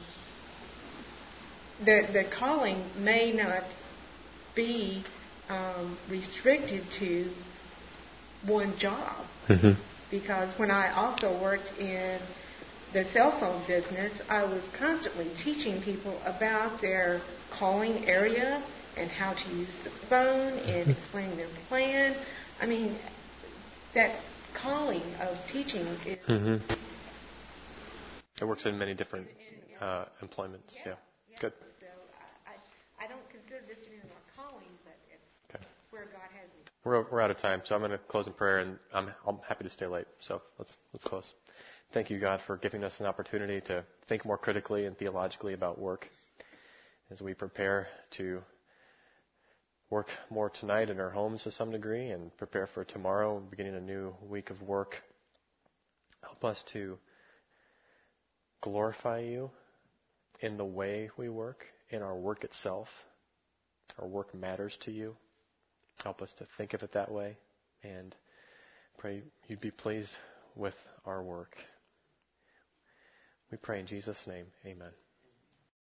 The, the calling may not be um, restricted to one job. Mm-hmm. Because when I also worked in the cell phone business, I was constantly teaching people about their calling area and how to use the phone and explaining their plan. I mean, that calling of teaching is. Mm-hmm. It works in many different uh, employments. Yeah. yeah. Good. So I, I, I don't consider this to be our calling, but it's okay. where God has me. We're we're out of time, so I'm going to close in prayer, and I'm I'm happy to stay late. So let's let's close. Thank you, God, for giving us an opportunity to think more critically and theologically about work as we prepare to work more tonight in our homes to some degree and prepare for tomorrow, beginning a new week of work. Help us to glorify you in the way we work, in our work itself. Our work matters to you. Help us to think of it that way, and pray you'd be pleased with our work. We pray in Jesus' name, amen.